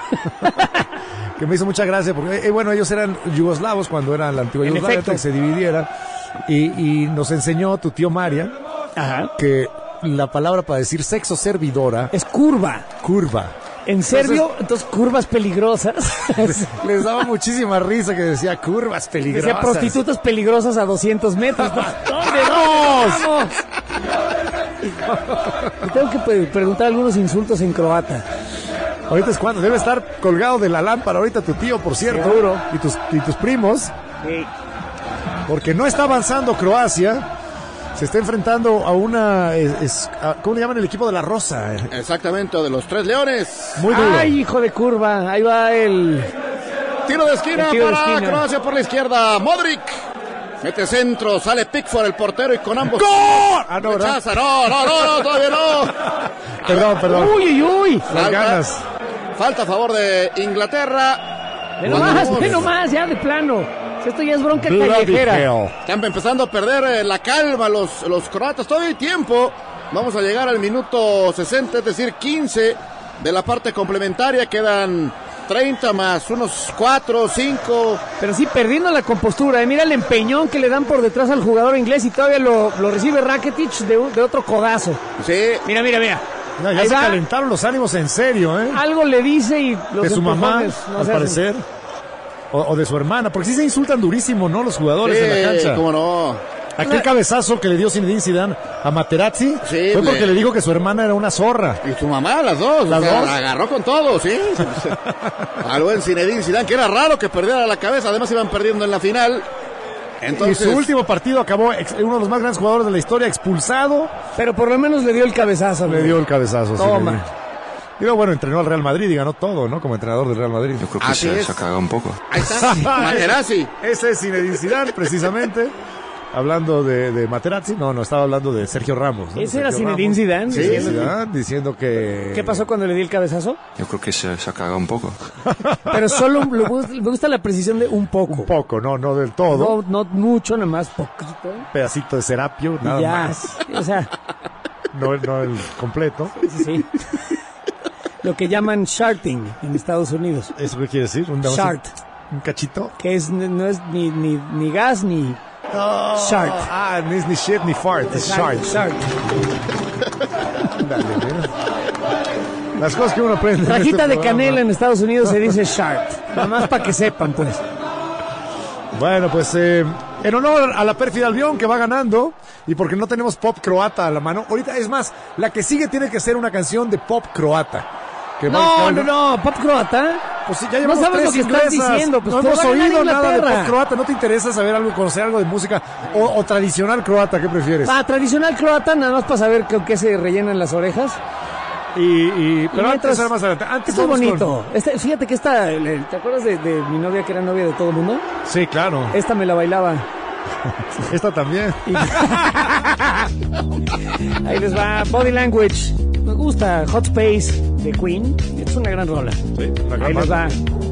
S2: Que me hizo mucha gracia porque, bueno, ellos eran yugoslavos cuando era la antigua Yugoslavia, que se dividiera. Y nos enseñó tu tío Marian que la palabra para decir sexo servidora
S1: es curva.
S2: Curva.
S1: ¿En serio? Entonces, curvas peligrosas.
S2: Les daba muchísima risa que decía curvas peligrosas.
S1: Decía prostitutas peligrosas a 200 metros. ¿Dónde
S2: vamos?
S1: Tengo que preguntar algunos insultos en croata.
S2: Ahorita es cuando debe estar colgado de la lámpara ahorita tu tío, por cierto.
S1: Seguro.
S2: Y tus primos.
S1: Sí.
S2: Porque no está avanzando Croacia. Se está enfrentando a una... ¿cómo le llaman? El equipo de la Rosa.
S3: Exactamente, o de los Tres Leones.
S2: Muy duro.
S1: ¡Ay, hijo de curva! Ahí va el...
S3: Tiro de esquina para Croacia por la izquierda. Modric. Mete centro, sale Pickford, el portero, y con ambos...
S2: ¡Gol! Ah, no,
S3: rechaza. No, todavía no.
S2: Perdón.
S1: ¡Uy!
S2: Las ganas.
S3: Falta a favor de Inglaterra.
S1: Ve nomás, ya de plano. Esto ya es bronca callejera.
S3: Están empezando a perder la calma los croatas. Todavía hay tiempo. Vamos a llegar al minuto 60, es decir, 15 de la parte complementaria. Quedan 30 más unos 4, 5.
S1: Pero sí, perdiendo la compostura. Mira el empeñón que le dan por detrás al jugador inglés y todavía lo recibe Rakitic de otro codazo.
S3: Sí.
S1: Mira.
S2: No, ya se calentaron los ánimos en serio, ¿eh?
S1: Algo le dice y los
S2: de su mamá,
S1: no
S2: al parecer. O de su hermana, porque sí se insultan durísimo, ¿no? Los jugadores en la cancha.
S3: Cómo no.
S2: Aquel cabezazo que le dio Zinedine Zidane a Materazzi fue porque le dijo que su hermana era una zorra.
S3: Y su mamá, las dos.
S2: Las dos.
S3: Agarró con todo, sí. Al buen Zinedine Zidane, que era raro que perdiera la cabeza. Además iban perdiendo en la final. Entonces...
S2: Y su último partido acabó uno de los más grandes jugadores de la historia expulsado.
S1: Pero por lo menos le dio el cabezazo.
S2: Le dio el cabezazo.
S1: Toma.
S2: Sí, Y luego, bueno, entrenó al Real Madrid y ganó todo, ¿no? Como entrenador del Real Madrid.
S14: Yo creo que se ha cagado un poco.
S3: Ahí está, Materazzi.
S2: Ese es Zinedine Zidane, precisamente. Hablando de Materazzi, no, estaba hablando de Sergio Ramos, ¿no?
S1: ¿Ese era Zinedine Zidane?
S2: Sí, Zidane, diciendo que...
S1: ¿Qué pasó cuando le di el cabezazo?
S14: Yo creo que se ha cagado un poco.
S1: Pero solo me gusta la precisión de un poco.
S2: Un poco, no del todo.
S1: No mucho, nada más poquito.
S2: Un pedacito de serapio, nada más.
S1: O sea...
S2: No el completo.
S1: Sí. Lo que llaman sharting en Estados Unidos.
S2: ¿Eso qué quiere decir?
S1: Shart.
S2: ¿Un cachito?
S1: Que no es ni gas ni... Shart.
S2: No es ni shit ni fart, es shart. Dale, mira. Las cosas que uno aprende.
S1: Rajita de canela en Estados Unidos se dice shart. Nada más para que sepan, pues.
S2: Bueno, pues en honor a la pérfida Albión que va ganando y porque no tenemos pop croata a la mano. Ahorita, es más, la que sigue tiene que ser una canción de pop croata.
S1: No, pop croata.
S2: Pues ya llevamos
S1: no sabes lo que
S2: inglesas.
S1: Estás diciendo. Pues
S2: no hemos oído nada de pop croata. ¿No te interesa saber algo, conocer algo de música o tradicional croata? ¿Qué prefieres?
S1: Tradicional croata, nada más para saber con qué se rellenan las orejas.
S2: Pero antes era más adelante.
S1: Esto es bonito. Fíjate que ¿te acuerdas de mi novia que era novia de todo el mundo?
S2: Sí, claro.
S1: Esta me la bailaba.
S2: Esta también.
S1: Ahí les va, Body Language. Me gusta Hot Space de Queen. Es una gran rola.
S2: Sí, una gran
S1: Ahí les va.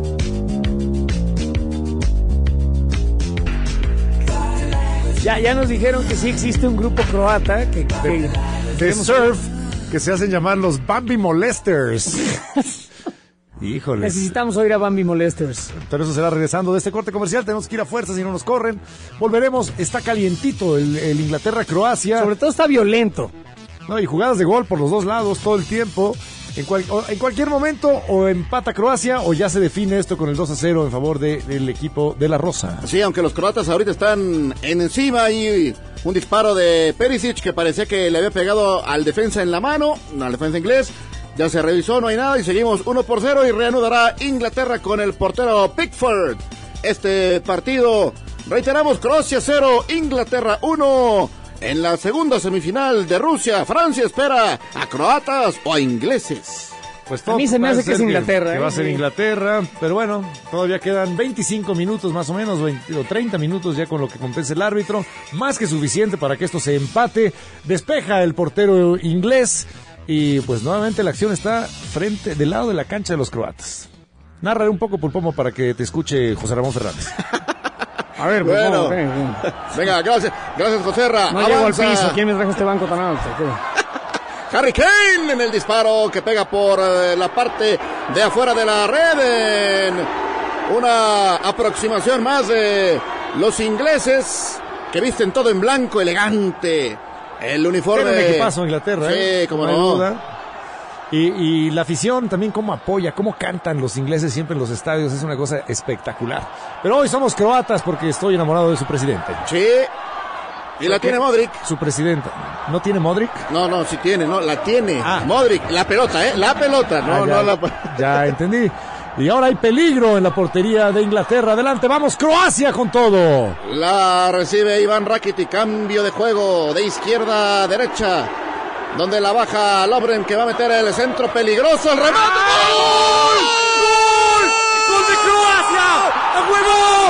S1: Ya nos dijeron que sí existe un grupo croata
S2: de surf que se hacen llamar los Bambi Molesters. Híjole.
S1: Necesitamos oír a Bambi Molesters.
S2: Pero eso será regresando de este corte comercial. Tenemos que ir a fuerzas y no nos corren. Volveremos. Está calientito el Inglaterra-Croacia.
S1: Sobre todo está violento.
S2: No, y jugadas de gol por los dos lados todo el tiempo. En cualquier momento o empata Croacia o ya se define esto con el 2-0 en favor del equipo de la Rosa.
S3: Sí, aunque los croatas ahorita están encima y un disparo de Perisic que parecía que le había pegado al defensa en la mano, al defensa inglés. Ya se revisó, no hay nada y seguimos 1-0 y reanudará Inglaterra con el portero Pickford. Este partido, reiteramos, Croacia 0, Inglaterra 1. En la segunda semifinal de Rusia, Francia espera a croatas o a ingleses.
S2: Pues
S1: a mí se me hace que es Inglaterra.
S2: Que va a ser Inglaterra, pero bueno, todavía quedan 25 minutos más o menos, 20 o 30 minutos ya con lo que compensa el árbitro. Más que suficiente para que esto se empate. Despeja el portero inglés y pues nuevamente la acción está del lado de la cancha de los croatas. Narra un poco, Pulpomo, para que te escuche José Ramón Fernández.
S1: A ver,
S3: bueno, venga, gracias Joserra.
S1: No llego al piso, ¿quién me trajo este banco tan alto?
S3: Harry Kane en el disparo que pega por la parte de afuera de la red. En una aproximación más de los ingleses que visten todo en blanco, elegante. El uniforme.
S2: Tiene un equipazo Inglaterra,
S3: sí, como
S2: no hay
S3: no.
S2: duda. Y la afición también cómo apoya, cómo cantan los ingleses siempre en los estadios, es una cosa espectacular. Pero hoy somos croatas porque estoy enamorado de su presidente.
S3: Sí. Y la tiene Modric.
S2: Su presidenta. ¿No tiene Modric?
S3: No, sí tiene, la tiene. Modric, la pelota, la pelota.
S2: Ya entendí. Y ahora hay peligro en la portería de Inglaterra. Adelante, vamos, Croacia con todo.
S3: La recibe Iván Rakitic, cambio de juego de izquierda a derecha. Donde la baja Lovren que va a meter el centro peligroso. El remate. ¡Gol!
S2: ¡Gol! ¡Gol de Croacia! ¡A huevo!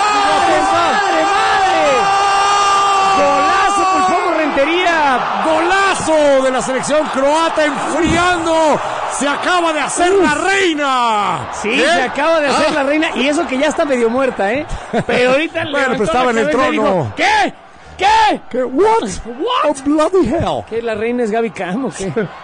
S1: ¡Madre! ¡Golazo por Fogo Rentería!
S2: ¡Golazo de la selección croata enfriando! ¡Se acaba de hacer la reina!
S1: Sí, se acaba de hacer la reina. Y eso que ya está medio muerta, ¿eh? Pero ahorita
S2: pero estaba en el trono.
S1: Dijo, ¿Qué?
S2: What? Oh, bloody hell.
S1: ¿Qué, la reina es Gaby Cam o qué?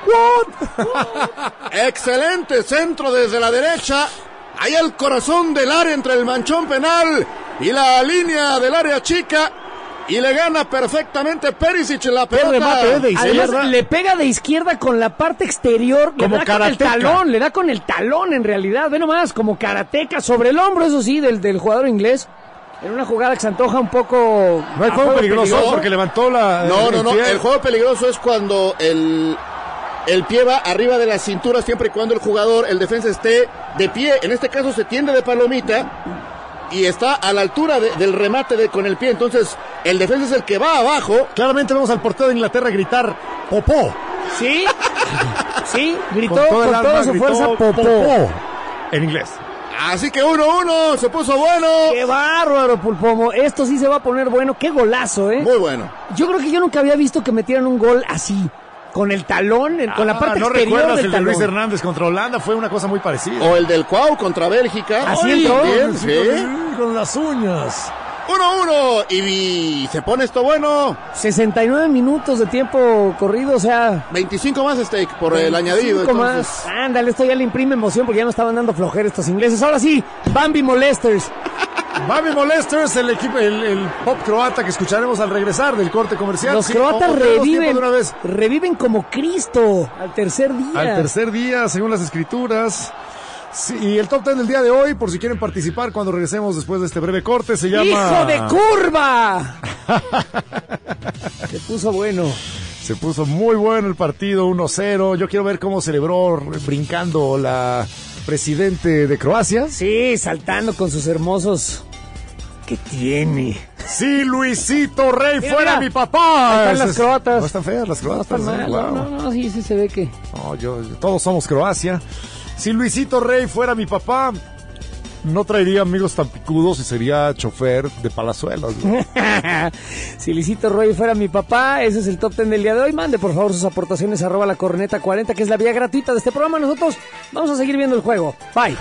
S3: What? Excelente centro desde la derecha. Ahí al corazón del área entre el manchón penal y la línea del área chica. Y le gana perfectamente Perisic en la pelota.
S1: Además, le pega de izquierda con la parte exterior.
S2: Como
S1: le da con el talón, le da con el talón en realidad. Ve nomás, como karateca sobre el hombro, eso sí, del jugador inglés. En una jugada que se antoja un poco...
S2: No hay juego peligroso porque levantó la...
S3: No. El juego peligroso es cuando el pie va arriba de la cintura siempre y cuando el jugador, el defensa, esté de pie. En este caso se tiende de palomita y está a la altura del remate con el pie. Entonces el defensa es el que va abajo.
S2: Claramente vemos al portero de Inglaterra gritar popó.
S1: ¿Sí? Sí, gritó
S2: con
S1: con toda su fuerza popó.
S2: En inglés.
S3: Así que 1-1, se puso bueno.
S1: ¡Qué bárbaro, Pulpomo! Esto sí se va a poner bueno. ¡Qué golazo, eh!
S3: Muy bueno.
S1: Yo creo que yo nunca había visto que metieran un gol así, con el talón, con la parte
S2: ¿no
S1: exterior
S2: recuerdas
S1: del
S2: el de
S1: talón?
S2: Luis Hernández contra Holanda? Fue una cosa muy parecida.
S3: O el del Cuau contra Bélgica.
S1: Así entró.
S3: Bien, sí.
S2: Con las uñas.
S3: 1-1 y se pone esto bueno.
S1: 69 minutos de tiempo corrido, o sea...
S3: 25 más Steak por el añadido.
S1: 25 más. Ándale, esto ya le imprime emoción porque ya me estaban dando flojera estos ingleses. Ahora sí, Bambi Molesters.
S2: Bambi Molesters, el equipo, el pop croata que escucharemos al regresar del corte comercial.
S1: Los
S2: Sí,
S1: croatas
S2: tenemos tiempo de una vez.
S1: reviven como Cristo al tercer día.
S2: Al tercer día, según las escrituras. Sí, y el top 10 del día de hoy, por si quieren participar cuando regresemos después de este breve corte, se llama...
S1: ¡Hijo de curva! Se puso bueno.
S2: Se puso muy bueno el partido, 1-0. Yo quiero ver cómo celebró brincando la presidente de Croacia.
S1: Sí, saltando con sus hermosos... ¿Qué tiene?
S2: Sí, Luisito Rey,
S1: Mira,
S2: fuera
S1: mira.
S2: mi papá.
S1: Ahí están las croatas.
S2: No están feas las croatas.
S1: No están mal, no, sí se ve que...
S2: No, todos somos Croacia. Si Luisito Rey fuera mi papá, no traería amigos tan picudos y sería chofer de Palazuelos.
S1: Si Luisito Rey fuera mi papá, ese es el top 10 del día de hoy. Mande por favor sus aportaciones @la corneta 40, que es la vía gratuita de este programa. Nosotros vamos a seguir viendo el juego. Bye.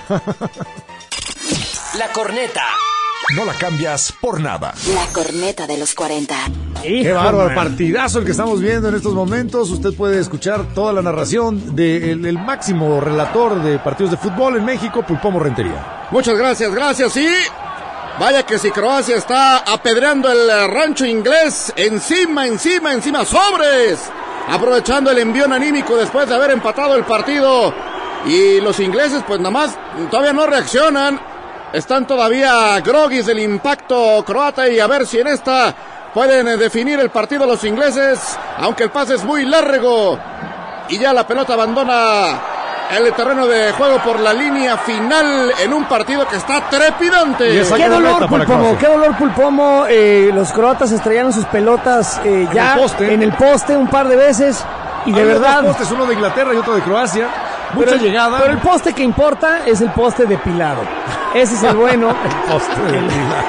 S8: La corneta.
S7: No la cambias por nada.
S8: La corneta de los 40.
S2: Qué bárbaro, partidazo el que estamos viendo en estos momentos. Usted puede escuchar toda la narración del máximo relator de partidos de fútbol en México, Pulpomo Rentería.
S3: Muchas gracias. Y vaya que si Croacia está apedreando el rancho inglés, encima, sobres. Aprovechando el envión anímico después de haber empatado el partido. Y los ingleses pues nada más todavía no reaccionan. Están todavía groguis del impacto croata y a ver si en esta pueden definir el partido los ingleses, aunque el pase es muy largo. Y ya la pelota abandona el terreno de juego por la línea final en un partido que está trepidante.
S1: Qué dolor, Pulpomo. Los croatas estrellaron sus pelotas ya en el poste un par de veces. Y de verdad...
S2: Dos postes, uno de Inglaterra y otro de Croacia. Mucha llegada.
S1: Pero el poste que importa es el poste depilado. Ese es el bueno.
S2: El poste depilado.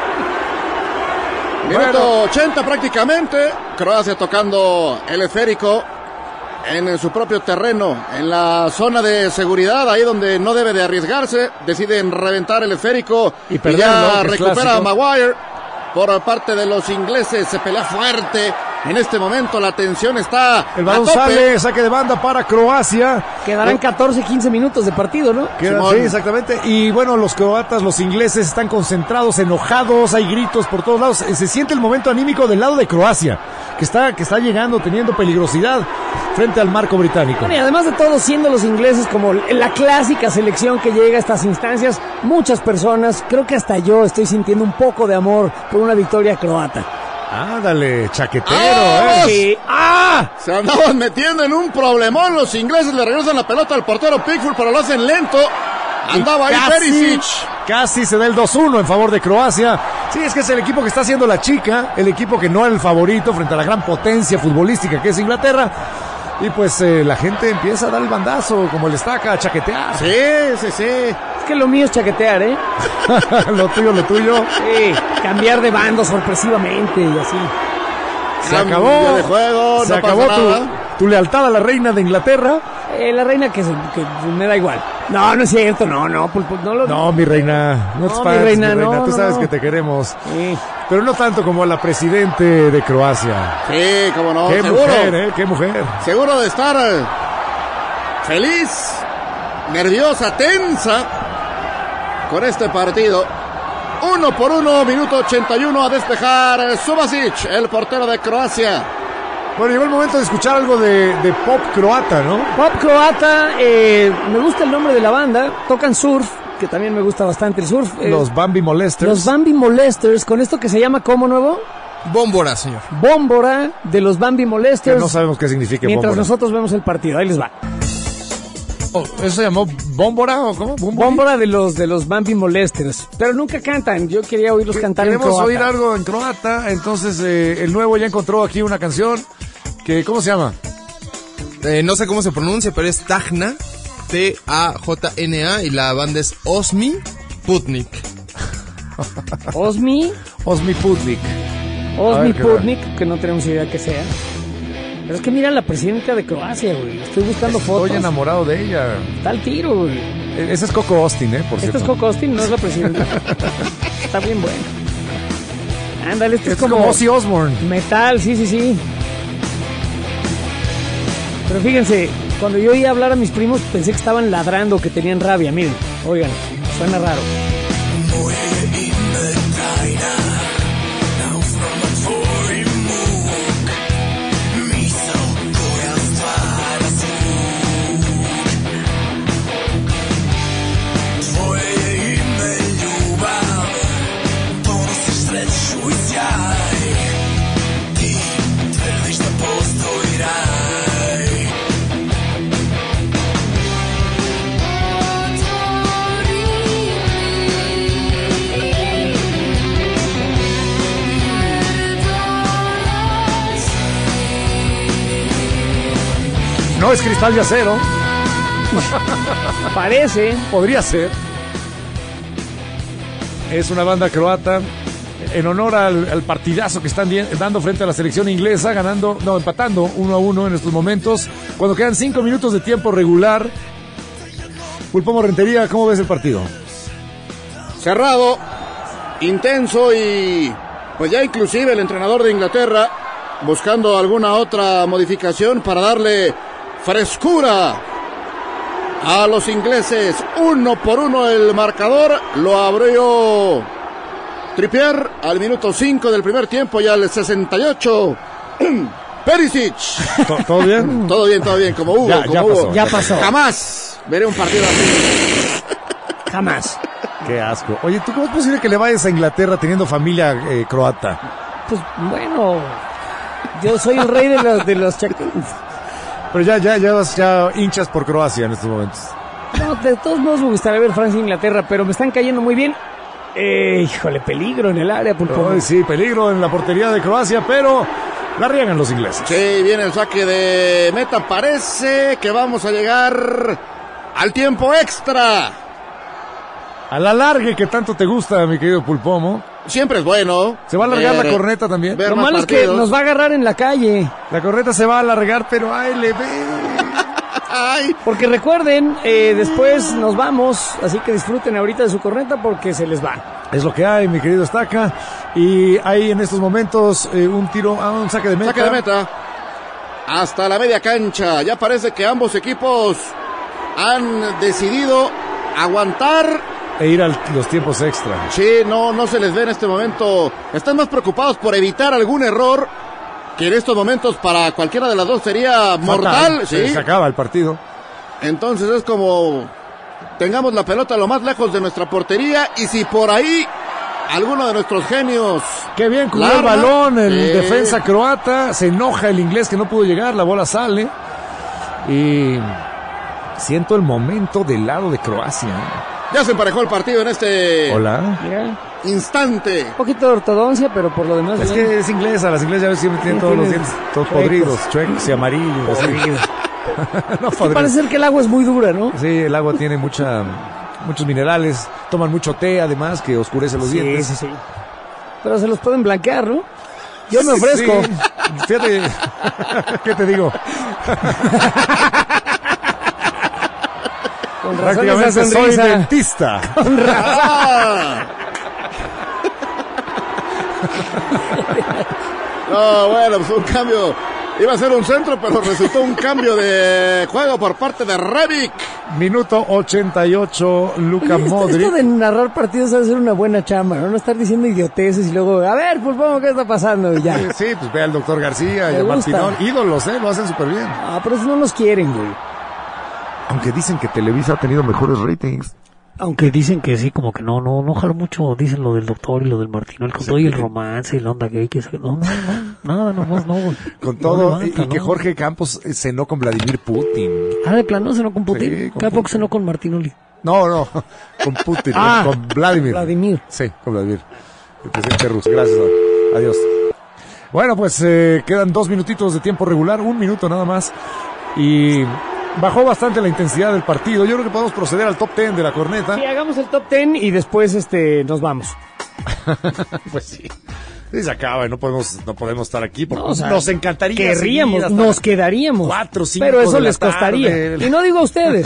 S3: Minuto 80 prácticamente. Croacia tocando el esférico en su propio terreno, en la zona de seguridad, ahí donde no debe de arriesgarse. Deciden reventar el esférico y ya recupera a Maguire. Por parte de los ingleses se pelea fuerte. En este momento la tensión está
S2: el balón sale, saque de banda para Croacia.
S1: Quedarán 14-15 minutos de partido, ¿no?
S2: Sí, exactamente. Y bueno, los croatas, los ingleses están concentrados, enojados, hay gritos por todos lados. Se siente el momento anímico del lado de Croacia, que está llegando, teniendo peligrosidad frente al marco británico.
S1: Bueno, y además de todo, siendo los ingleses como la clásica selección que llega a estas instancias, muchas personas, creo que hasta yo estoy sintiendo un poco de amor por una victoria croata.
S2: Ándale, chaquetero,
S1: Sí.
S3: Se andaban metiendo en un problemón. Los ingleses le regresan la pelota al portero Pickford, pero lo hacen lento. Andaba ahí Perisic.
S2: Casi se da el 2-1 en favor de Croacia. Sí, es que es el equipo que está haciendo la chica, el equipo que no era el favorito frente a la gran potencia futbolística que es Inglaterra. Y pues la gente empieza a dar el bandazo, como el estaca, a chaquetear.
S3: Sí.
S1: Es que lo mío es chaquetear, ¿eh?
S2: Lo tuyo.
S1: Sí, cambiar de bando sorpresivamente y así.
S2: Se acabó
S3: de juego,
S2: se acabó tu lealtad a la reina de Inglaterra.
S1: La reina que me da igual. No es cierto, no.
S2: No, mi reina, no te
S1: mi reina,
S2: tú sabes que te queremos. Sí. Pero no tanto como a la presidente de Croacia.
S3: Sí, cómo no.
S2: Qué
S3: seguro,
S2: mujer, qué mujer.
S3: Seguro de estar feliz, nerviosa, tensa con este partido. 1-1, minuto 81 a despejar Subasic, el portero de Croacia.
S2: Bueno, llegó el momento de escuchar algo de pop croata, ¿no?
S1: Pop croata, me gusta el nombre de la banda, tocan surf, que también me gusta bastante el surf.
S2: Los Bambi Molesters.
S1: Los Bambi Molesters, con esto que se llama, ¿cómo nuevo?
S6: Bómbora, señor.
S1: Bómbora, de los Bambi Molesters.
S2: Que no sabemos qué significa
S1: mientras
S2: bómbora.
S1: Nosotros vemos el partido, ahí les va.
S2: ¿Eso se llamó Bómbora o cómo?
S1: Bómbora de los Bambi Molesters. Pero nunca cantan, yo quería oírlos cantar en croata.
S2: Queremos oír algo en croata, entonces el nuevo ya encontró aquí una canción que, ¿cómo se llama?
S6: no sé cómo se pronuncia, pero es Tajna, Tajna, y la banda es Osmi Putnik.
S1: ¿Osmi?
S2: Osmi Putnik.
S1: Osmi Putnik, que no tenemos idea que sea. Pero es que mira la presidenta de Croacia, güey. Estoy buscando fotos.
S2: Estoy enamorado de ella.
S1: Está al tiro, güey.
S2: Esa es Coco Austin, por cierto.
S1: Esta es Coco Austin, no es la presidenta. Está bien bueno. Ándale, este es como
S2: Ozzy Osbourne.
S1: Metal, sí. Pero fíjense, cuando yo oía hablar a mis primos pensé que estaban ladrando, que tenían rabia. Miren, oigan, suena raro.
S2: No es Cristal de Acero.
S1: Parece.
S2: Podría ser. Es una banda croata en honor al partidazo que están dando frente a la selección inglesa, empatando 1-1 en estos momentos, cuando quedan 5 minutos de tiempo regular. Pulpomo Rentería, ¿cómo ves el partido?
S3: Cerrado, intenso y pues ya inclusive el entrenador de Inglaterra buscando alguna otra modificación para darle frescura a los ingleses. 1-1 el marcador, lo abrió Trippier al minuto 5 del primer tiempo y al 68 Perisic.
S2: ¿Todo bien?
S3: Todo bien, como Hugo.
S1: Ya pasó.
S3: Jamás veré un partido así.
S1: Jamás.
S2: Qué asco. Oye, ¿tú cómo es posible que le vayas a Inglaterra teniendo familia croata?
S1: Pues bueno, yo soy el rey de los chacales.
S2: Pero ya hinchas por Croacia en estos momentos.
S1: No, de todos modos me gustaría ver Francia e Inglaterra, pero me están cayendo muy bien. Híjole, peligro en el área, Pulpo.
S2: Sí, peligro en la portería de Croacia, pero la riegan los ingleses.
S3: Sí, viene el saque de meta. Parece que vamos a llegar al tiempo extra.
S2: Al alargue que tanto te gusta, mi querido Pulpomo.
S3: Siempre es bueno.
S2: ¿Se va a alargar la corneta también?
S1: Lo malo es que nos va a agarrar en la calle.
S2: La corneta se va a alargar, pero ¡ay, le ve!
S3: ¡Ay!
S1: Porque recuerden, después nos vamos, así que disfruten ahorita de su corneta porque se les va.
S2: Es lo que hay, mi querido Estaca. Y hay en estos momentos un saque de meta.
S3: Saque de meta. Hasta la media cancha. Ya parece que ambos equipos han decidido aguantar
S2: e ir a los tiempos extra.
S3: Sí, no se les ve en este momento. Están más preocupados por evitar algún error, que en estos momentos para cualquiera de las dos sería mortal. ¿Sí?
S2: Se acaba el partido.
S3: Entonces es como tengamos la pelota lo más lejos de nuestra portería, y si por ahí alguno de nuestros genios...
S2: Qué bien cubrió el balón el defensa croata. Se enoja el inglés que no pudo llegar, la bola sale. Y siento el momento del lado de Croacia.
S3: Ya se emparejó el partido en este instante.
S1: Un poquito de ortodoncia, pero por lo demás...
S2: Es que es inglesa, las inglesas ya ves, siempre tienen todos los dientes todos podridos, chuecos y amarillos.
S1: Podridos. Parece ser que el agua es muy dura, ¿no?
S2: Sí, el agua tiene muchos minerales, toman mucho té además, que oscurece los dientes.
S1: Sí. Pero se los pueden blanquear, ¿no? Yo me ofrezco.
S2: Sí. Fíjate, ¿qué te digo? Prácticamente soy dentista.
S1: Con razón.
S3: No, bueno, pues un cambio. Iba a ser un centro, pero resultó un cambio de juego por parte de Rebic.
S2: Minuto 88, Luka Modric.
S1: Esto de narrar partidos debe ser una buena chamba, ¿no? No estar diciendo idioteces y luego, a ver, pues vamos, ¿qué está pasando? Y ya.
S2: Sí, pues ve al doctor García y a Martinón. Ídolos, lo hacen súper bien.
S1: Ah, pero eso no nos quieren, güey.
S2: Aunque dicen que Televisa ha tenido mejores ratings.
S4: Aunque dicen que sí, como que no jalo mucho, dicen lo del doctor y lo del Martinol, con todo y el romance y la onda gay, que nada, nomás no, güey.
S2: Con todo, y que Jorge Campos cenó con Vladimir Putin.
S4: ¿De plano cenó con Putin?
S2: Sí,
S4: ¿Cada poco cenó con Martinoli?
S2: No, con Putin, con Vladimir. Sí, con Vladimir, el presidente ruso. Gracias, adiós. Bueno, pues quedan 2 minutitos de tiempo regular, 1 minuto nada más. y bajó bastante la intensidad del partido. Yo creo que podemos proceder al top 10 de la corneta.
S1: Sí, hagamos el top 10 y después nos vamos.
S2: Pues sí. Sí, se acaba y no podemos estar aquí porque
S1: No, o sea,
S2: nos encantaría.
S1: Querríamos,
S2: seguir hasta
S1: nos quedaríamos.
S2: 4 o 5
S1: pero eso
S2: de la
S1: les costaría.
S2: tarde.
S1: Y no digo a ustedes.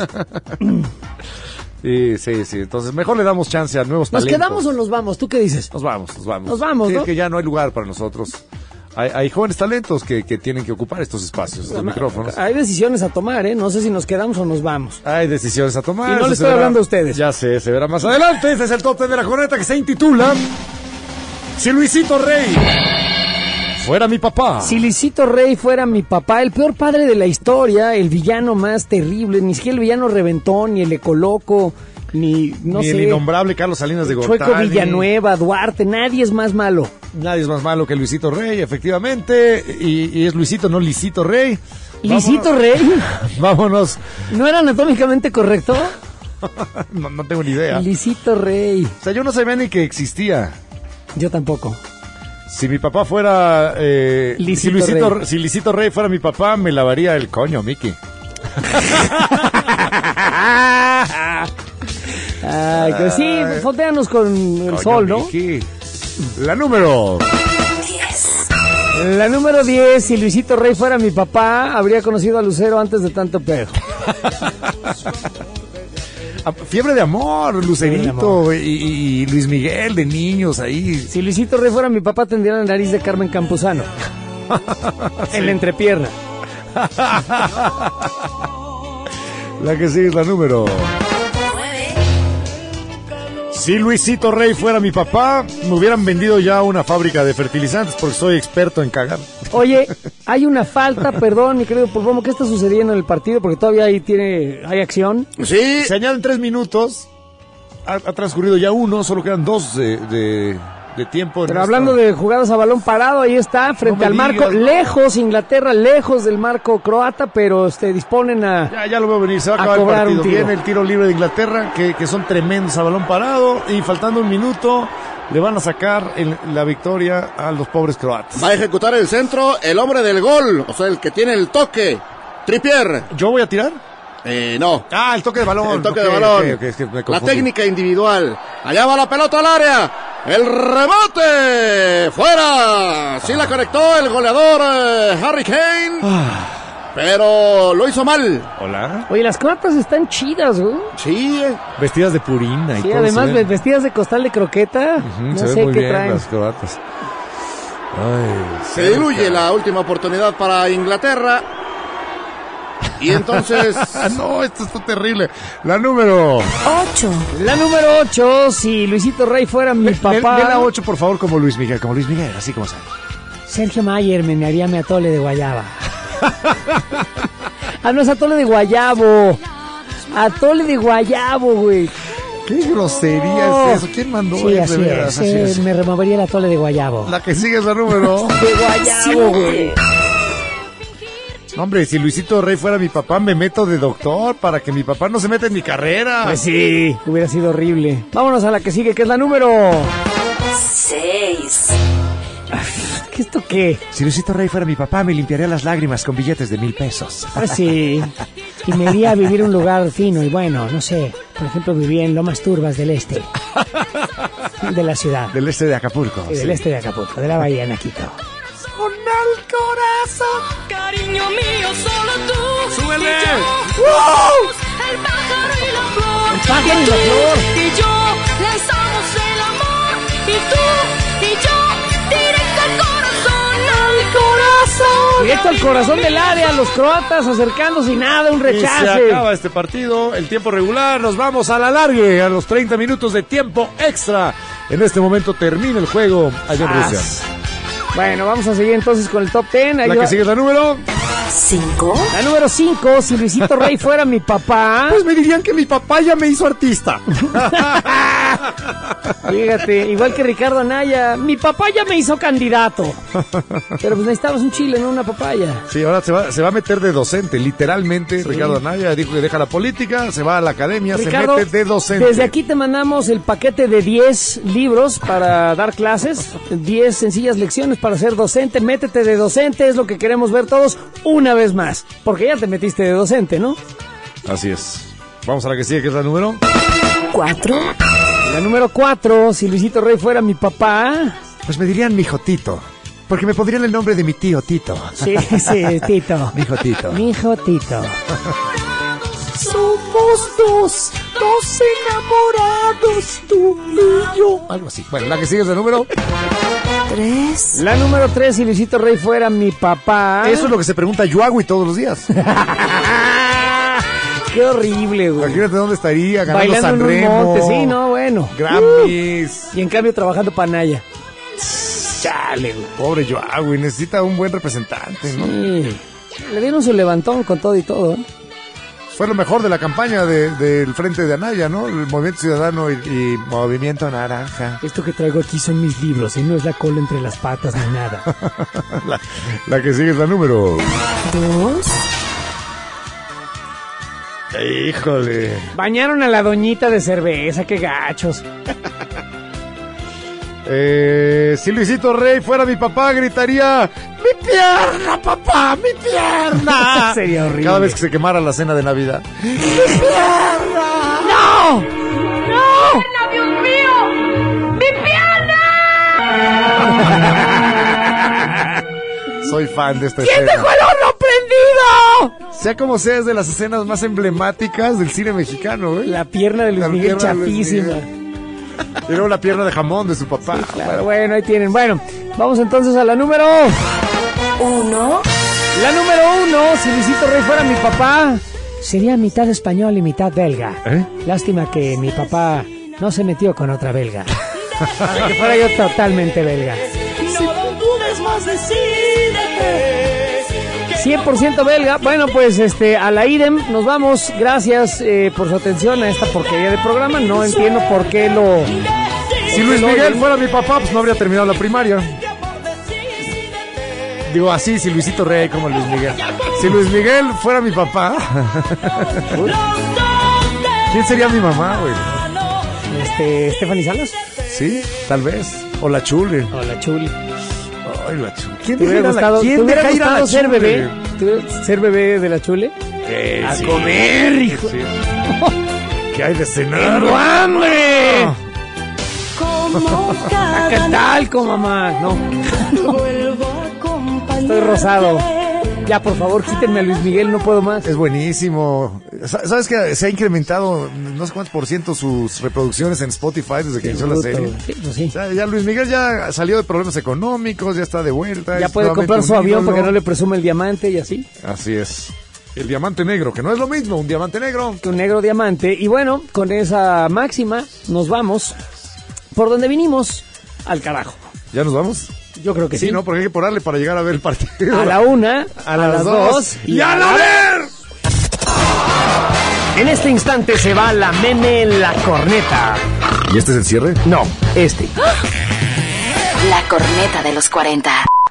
S2: Sí. Entonces mejor le damos chance a nuevos
S1: ¿Nos
S2: talentos.
S1: quedamos o nos vamos? ¿Tú qué dices?
S2: Nos vamos.
S1: Nos vamos,
S2: Sí,
S1: ¿no?
S2: es que ya no hay lugar para nosotros. Hay jóvenes talentos que tienen que ocupar estos espacios, estos micrófonos.
S1: Hay decisiones a tomar, ¿eh? No sé si nos quedamos o nos vamos.
S2: Hay decisiones a tomar.
S1: Y no
S2: eso
S1: le
S2: se
S1: estoy
S2: verá-
S1: hablando a ustedes.
S2: Ya sé, se verá más adelante. Este es el top 10 de la corneta que se intitula Si Luisito Rey fuera mi papá.
S1: Si Luisito Rey fuera mi papá, el peor padre de la historia, el villano más terrible, ni siquiera el villano reventón, ni el ecoloco, ni
S2: Ni el innombrable Carlos Salinas de Gortari.
S1: Chueco Villanueva, Duarte, nadie es más malo.
S2: Nadie es más malo que Luisito Rey, efectivamente. Y es Luisito, no Lisito Rey.
S1: ¿Lisito Rey?
S2: Vámonos.
S1: ¿No era anatómicamente correcto?
S2: No tengo ni idea.
S1: Lisito Rey.
S2: O sea, yo no sabía ni que existía.
S1: Yo tampoco.
S2: Si mi papá fuera...
S1: Lisito
S2: si Lisito Rey fuera mi papá, me lavaría el coño, Mickey.
S1: Ay, que sí, fotéanos con el
S2: Coño,
S1: sol, ¿no?
S2: Mickey. La número...
S1: La número 10, si Luisito Rey fuera mi papá, habría conocido a Lucero antes de tanto pedo.
S2: Fiebre de amor, Lucerito y Luis Miguel de niños ahí.
S1: Si Luisito Rey fuera mi papá, tendría la nariz de Carmen Campuzano. En la entrepierna.
S2: La que sigue es la número... Si Luisito Rey fuera mi papá, me hubieran vendido ya una fábrica de fertilizantes porque soy experto en cagar.
S1: Oye, hay una falta, perdón, mi querido Pulpomo, ¿qué está sucediendo en el partido? Porque todavía hay acción.
S3: Sí.
S2: Se añaden 3 minutos. Ha transcurrido ya uno, solo quedan 2 de tiempo.
S1: Pero hablando de jugadas a balón parado, ahí está, frente al marco, lejos, Inglaterra, lejos del marco croata, pero disponen a...
S2: Ya lo veo venir, se va a acabar el partido. Viene el tiro libre de Inglaterra, que son tremendos a balón parado, y faltando un minuto, le van a sacar la victoria a los pobres croatas.
S3: Va a ejecutar el centro el hombre del gol, o sea, el que tiene el toque, Trippier.
S2: ¿Yo voy a tirar?
S3: No.
S2: El toque de balón.
S3: El toque de balón.
S2: Es que me
S3: la
S2: confundí.
S3: técnica individual. Allá va la pelota al área. El remate. Fuera. Sí la conectó el goleador Harry Kane. Pero lo hizo mal.
S2: Hola.
S1: Oye, las croatas están chidas, güey.
S3: Sí.
S2: Vestidas de purina y
S1: Sí,
S2: todo.
S1: además
S2: se ven.
S1: vestidas de costal de croqueta. No
S2: se ven
S1: sé
S2: muy
S1: qué
S2: bien
S1: traen.
S2: las croatas. Ay,
S3: Se diluye la última oportunidad para Inglaterra. Y entonces...
S2: No, esto está terrible. La número
S1: 8. La número 8, si Luisito Rey fuera mi papá.
S2: Ve la 8, por favor, como Luis Miguel, así como sale.
S1: Sergio Mayer me haría mi atole de guayaba. No es atole de guayabo. Atole de guayabo, güey.
S2: ¿Qué grosería es eso? ¿Quién mandó
S1: Sí,
S2: eso?
S1: así
S2: De veras,
S1: es.
S2: así es.
S1: Me removería el atole de guayabo.
S2: La que sigue es la número
S1: de guayabo, güey.
S2: Hombre, si Luisito Rey fuera mi papá, me meto de doctor para que mi papá no se meta en mi carrera.
S1: Pues sí, hubiera sido horrible. Vámonos a la que sigue, que es la número
S8: 6.
S1: ¿Qué esto qué?
S11: Si Luisito Rey fuera mi papá, me limpiaría las lágrimas con billetes de 1,000 pesos.
S1: Pues sí. Y me iría a vivir en un lugar fino y bueno, no sé. Por ejemplo, vivía en Lomas Turbas del Este. De la ciudad.
S11: Del este de Acapulco.
S1: Sí, del este de Acapulco, de la bahía Naquito.
S5: Con el corazón, cariño mío, solo tú.
S2: ¡Súbele!
S5: Y yo, el pájaro y la flor.
S1: El pájaro y la flor.
S5: Y yo lanzamos el amor. Y tú y yo directo al corazón, al corazón.
S1: Directo al corazón del área, los croatas acercándose y nada, un
S2: Y
S1: rechace.
S2: se acaba este partido, el tiempo regular, nos vamos a la largue, a los 30 minutos de tiempo extra. En este momento termina el juego allá en Rusia.
S1: Bueno, vamos a seguir entonces con el top 10.
S2: La que sigue es la número
S8: 5.
S1: La número 5, si Luisito Rey fuera mi papá.
S2: Pues me dirían que mi papá ya me hizo artista.
S1: Fíjate, igual que Ricardo Anaya, mi papá ya me hizo candidato. Pero pues necesitamos un chile, no una papaya.
S2: Sí, ahora se va a meter de docente, literalmente. Sí. Ricardo Anaya dijo que deja la política, se va a la academia, Ricardo, se mete de docente.
S1: Desde aquí te mandamos el paquete de 10 libros para dar clases, 10 sencillas lecciones para ser docente. Métete de docente, es lo que queremos ver todos una vez más. Porque ya te metiste de docente, ¿no?
S2: Así es. Vamos a la que sigue, que es la número
S8: 4.
S1: La número 4, si Luisito Rey fuera mi papá...
S11: Pues me dirían mi hijo Tito, porque me pondrían el nombre de mi tío Tito.
S1: Sí, Tito.
S11: Mi hijo Tito.
S1: Mi hijo Tito.
S11: Somos dos enamorados, tú y yo.
S2: Algo así. Bueno, la que sigue es la número
S8: 3.
S1: La número 3, si Luisito Rey fuera mi papá...
S2: Eso es lo que se pregunta Yuagui todos los días.
S1: Qué horrible, güey.
S2: Imagínate dónde estaría, ganando
S1: Bailando
S2: San
S1: en un
S2: Remo.
S1: monte, sí, no, bueno.
S2: Grammys.
S1: Y en cambio trabajando para Naya. Chale, güey.
S2: Pobre Yuagui, necesita un buen representante, ¿no?
S1: Sí. Le dieron su levantón con todo y todo, ¿eh?
S2: Fue lo mejor de la campaña del Frente de Anaya, ¿no? El Movimiento Ciudadano y Movimiento Naranja.
S1: Esto que traigo aquí son mis libros y no es la cola entre las patas ni nada.
S2: la que sigue es la número
S8: 2.
S2: Híjole.
S1: Bañaron a la doñita de cerveza, qué gachos.
S2: Si Luisito Rey fuera mi papá, gritaría: ¡mi pierna, papá! ¡Mi pierna!
S1: Sería horrible.
S2: Cada vez que se quemara la cena de Navidad.
S11: ¡Mi pierna!
S1: ¡No! ¡No!
S5: ¡Dios mío! ¡Mi pierna!
S2: Soy fan de esta
S1: ¿Quién
S2: escena.
S1: dejó el horno prendido?
S2: Sea como sea, es de las escenas más emblemáticas del cine mexicano, ¿eh?
S1: La pierna de Luis Miguel, chapísima.
S2: Y luego la pierna de jamón de su papá.
S1: Sí, claro, bueno, ahí tienen. Bueno, vamos entonces a la número
S8: 1.
S1: La número 1, si Luisito Rey fuera mi papá, sería mitad español y mitad belga. Lástima que mi papá no se metió con otra belga. Para que fuera yo totalmente belga.
S11: Si no dudes más, decídete.
S1: 100% belga. Bueno, pues a la IDEM nos vamos. Gracias por su atención a esta porquería de programa. No entiendo por qué lo...
S2: Si Luis Miguel fuera mi papá, pues no habría terminado la primaria. Digo así, si Luisito Rey como Luis Miguel. Si Luis Miguel fuera mi papá, ¿quién sería mi mamá, güey?
S1: ¿Stephanie Salas?
S2: Sí, tal vez. O la Chule.
S1: O la Chule.
S2: Ay, la Chule. ¿Quién
S1: ¿Te hubiera gustado,
S2: ¿quién deja ir a la
S1: ser
S2: Chule?
S1: bebé? ¿Ser bebé de la Chule?
S2: A
S1: Sí.
S2: comer, hijo. Sí. ¿Qué hay de cenar?
S1: ¡Tengo hambre! ¿Qué tal, mamá? No. Estoy rosado. Ya, por favor, quítenme a Luis Miguel, no puedo más.
S2: Es buenísimo. ¿Sabes que se ha incrementado no sé cuántos % sus reproducciones en Spotify desde que inició la serie?
S1: Sí, pues sí.
S2: O sea, ya Luis Miguel ya salió de problemas económicos, ya está de vuelta.
S1: Ya
S2: es
S1: puede
S2: nuevamente
S1: comprar su
S2: un
S1: avión
S2: ídolo.
S1: para que no le presume el diamante y así.
S2: Así es. El diamante negro, que no es lo mismo, un diamante negro.
S1: Que un negro diamante. Y bueno, con esa máxima nos vamos por donde vinimos, al carajo.
S2: ¿Ya nos vamos?
S1: Yo creo que sí.
S2: Sí, ¿no? Porque hay que porarle para llegar a ver el partido.
S1: A la 1, a las 2
S2: y a la ver.
S1: En este instante se va la meme la corneta.
S2: ¿Y este es el cierre?
S1: No, este.
S8: La corneta de los 40.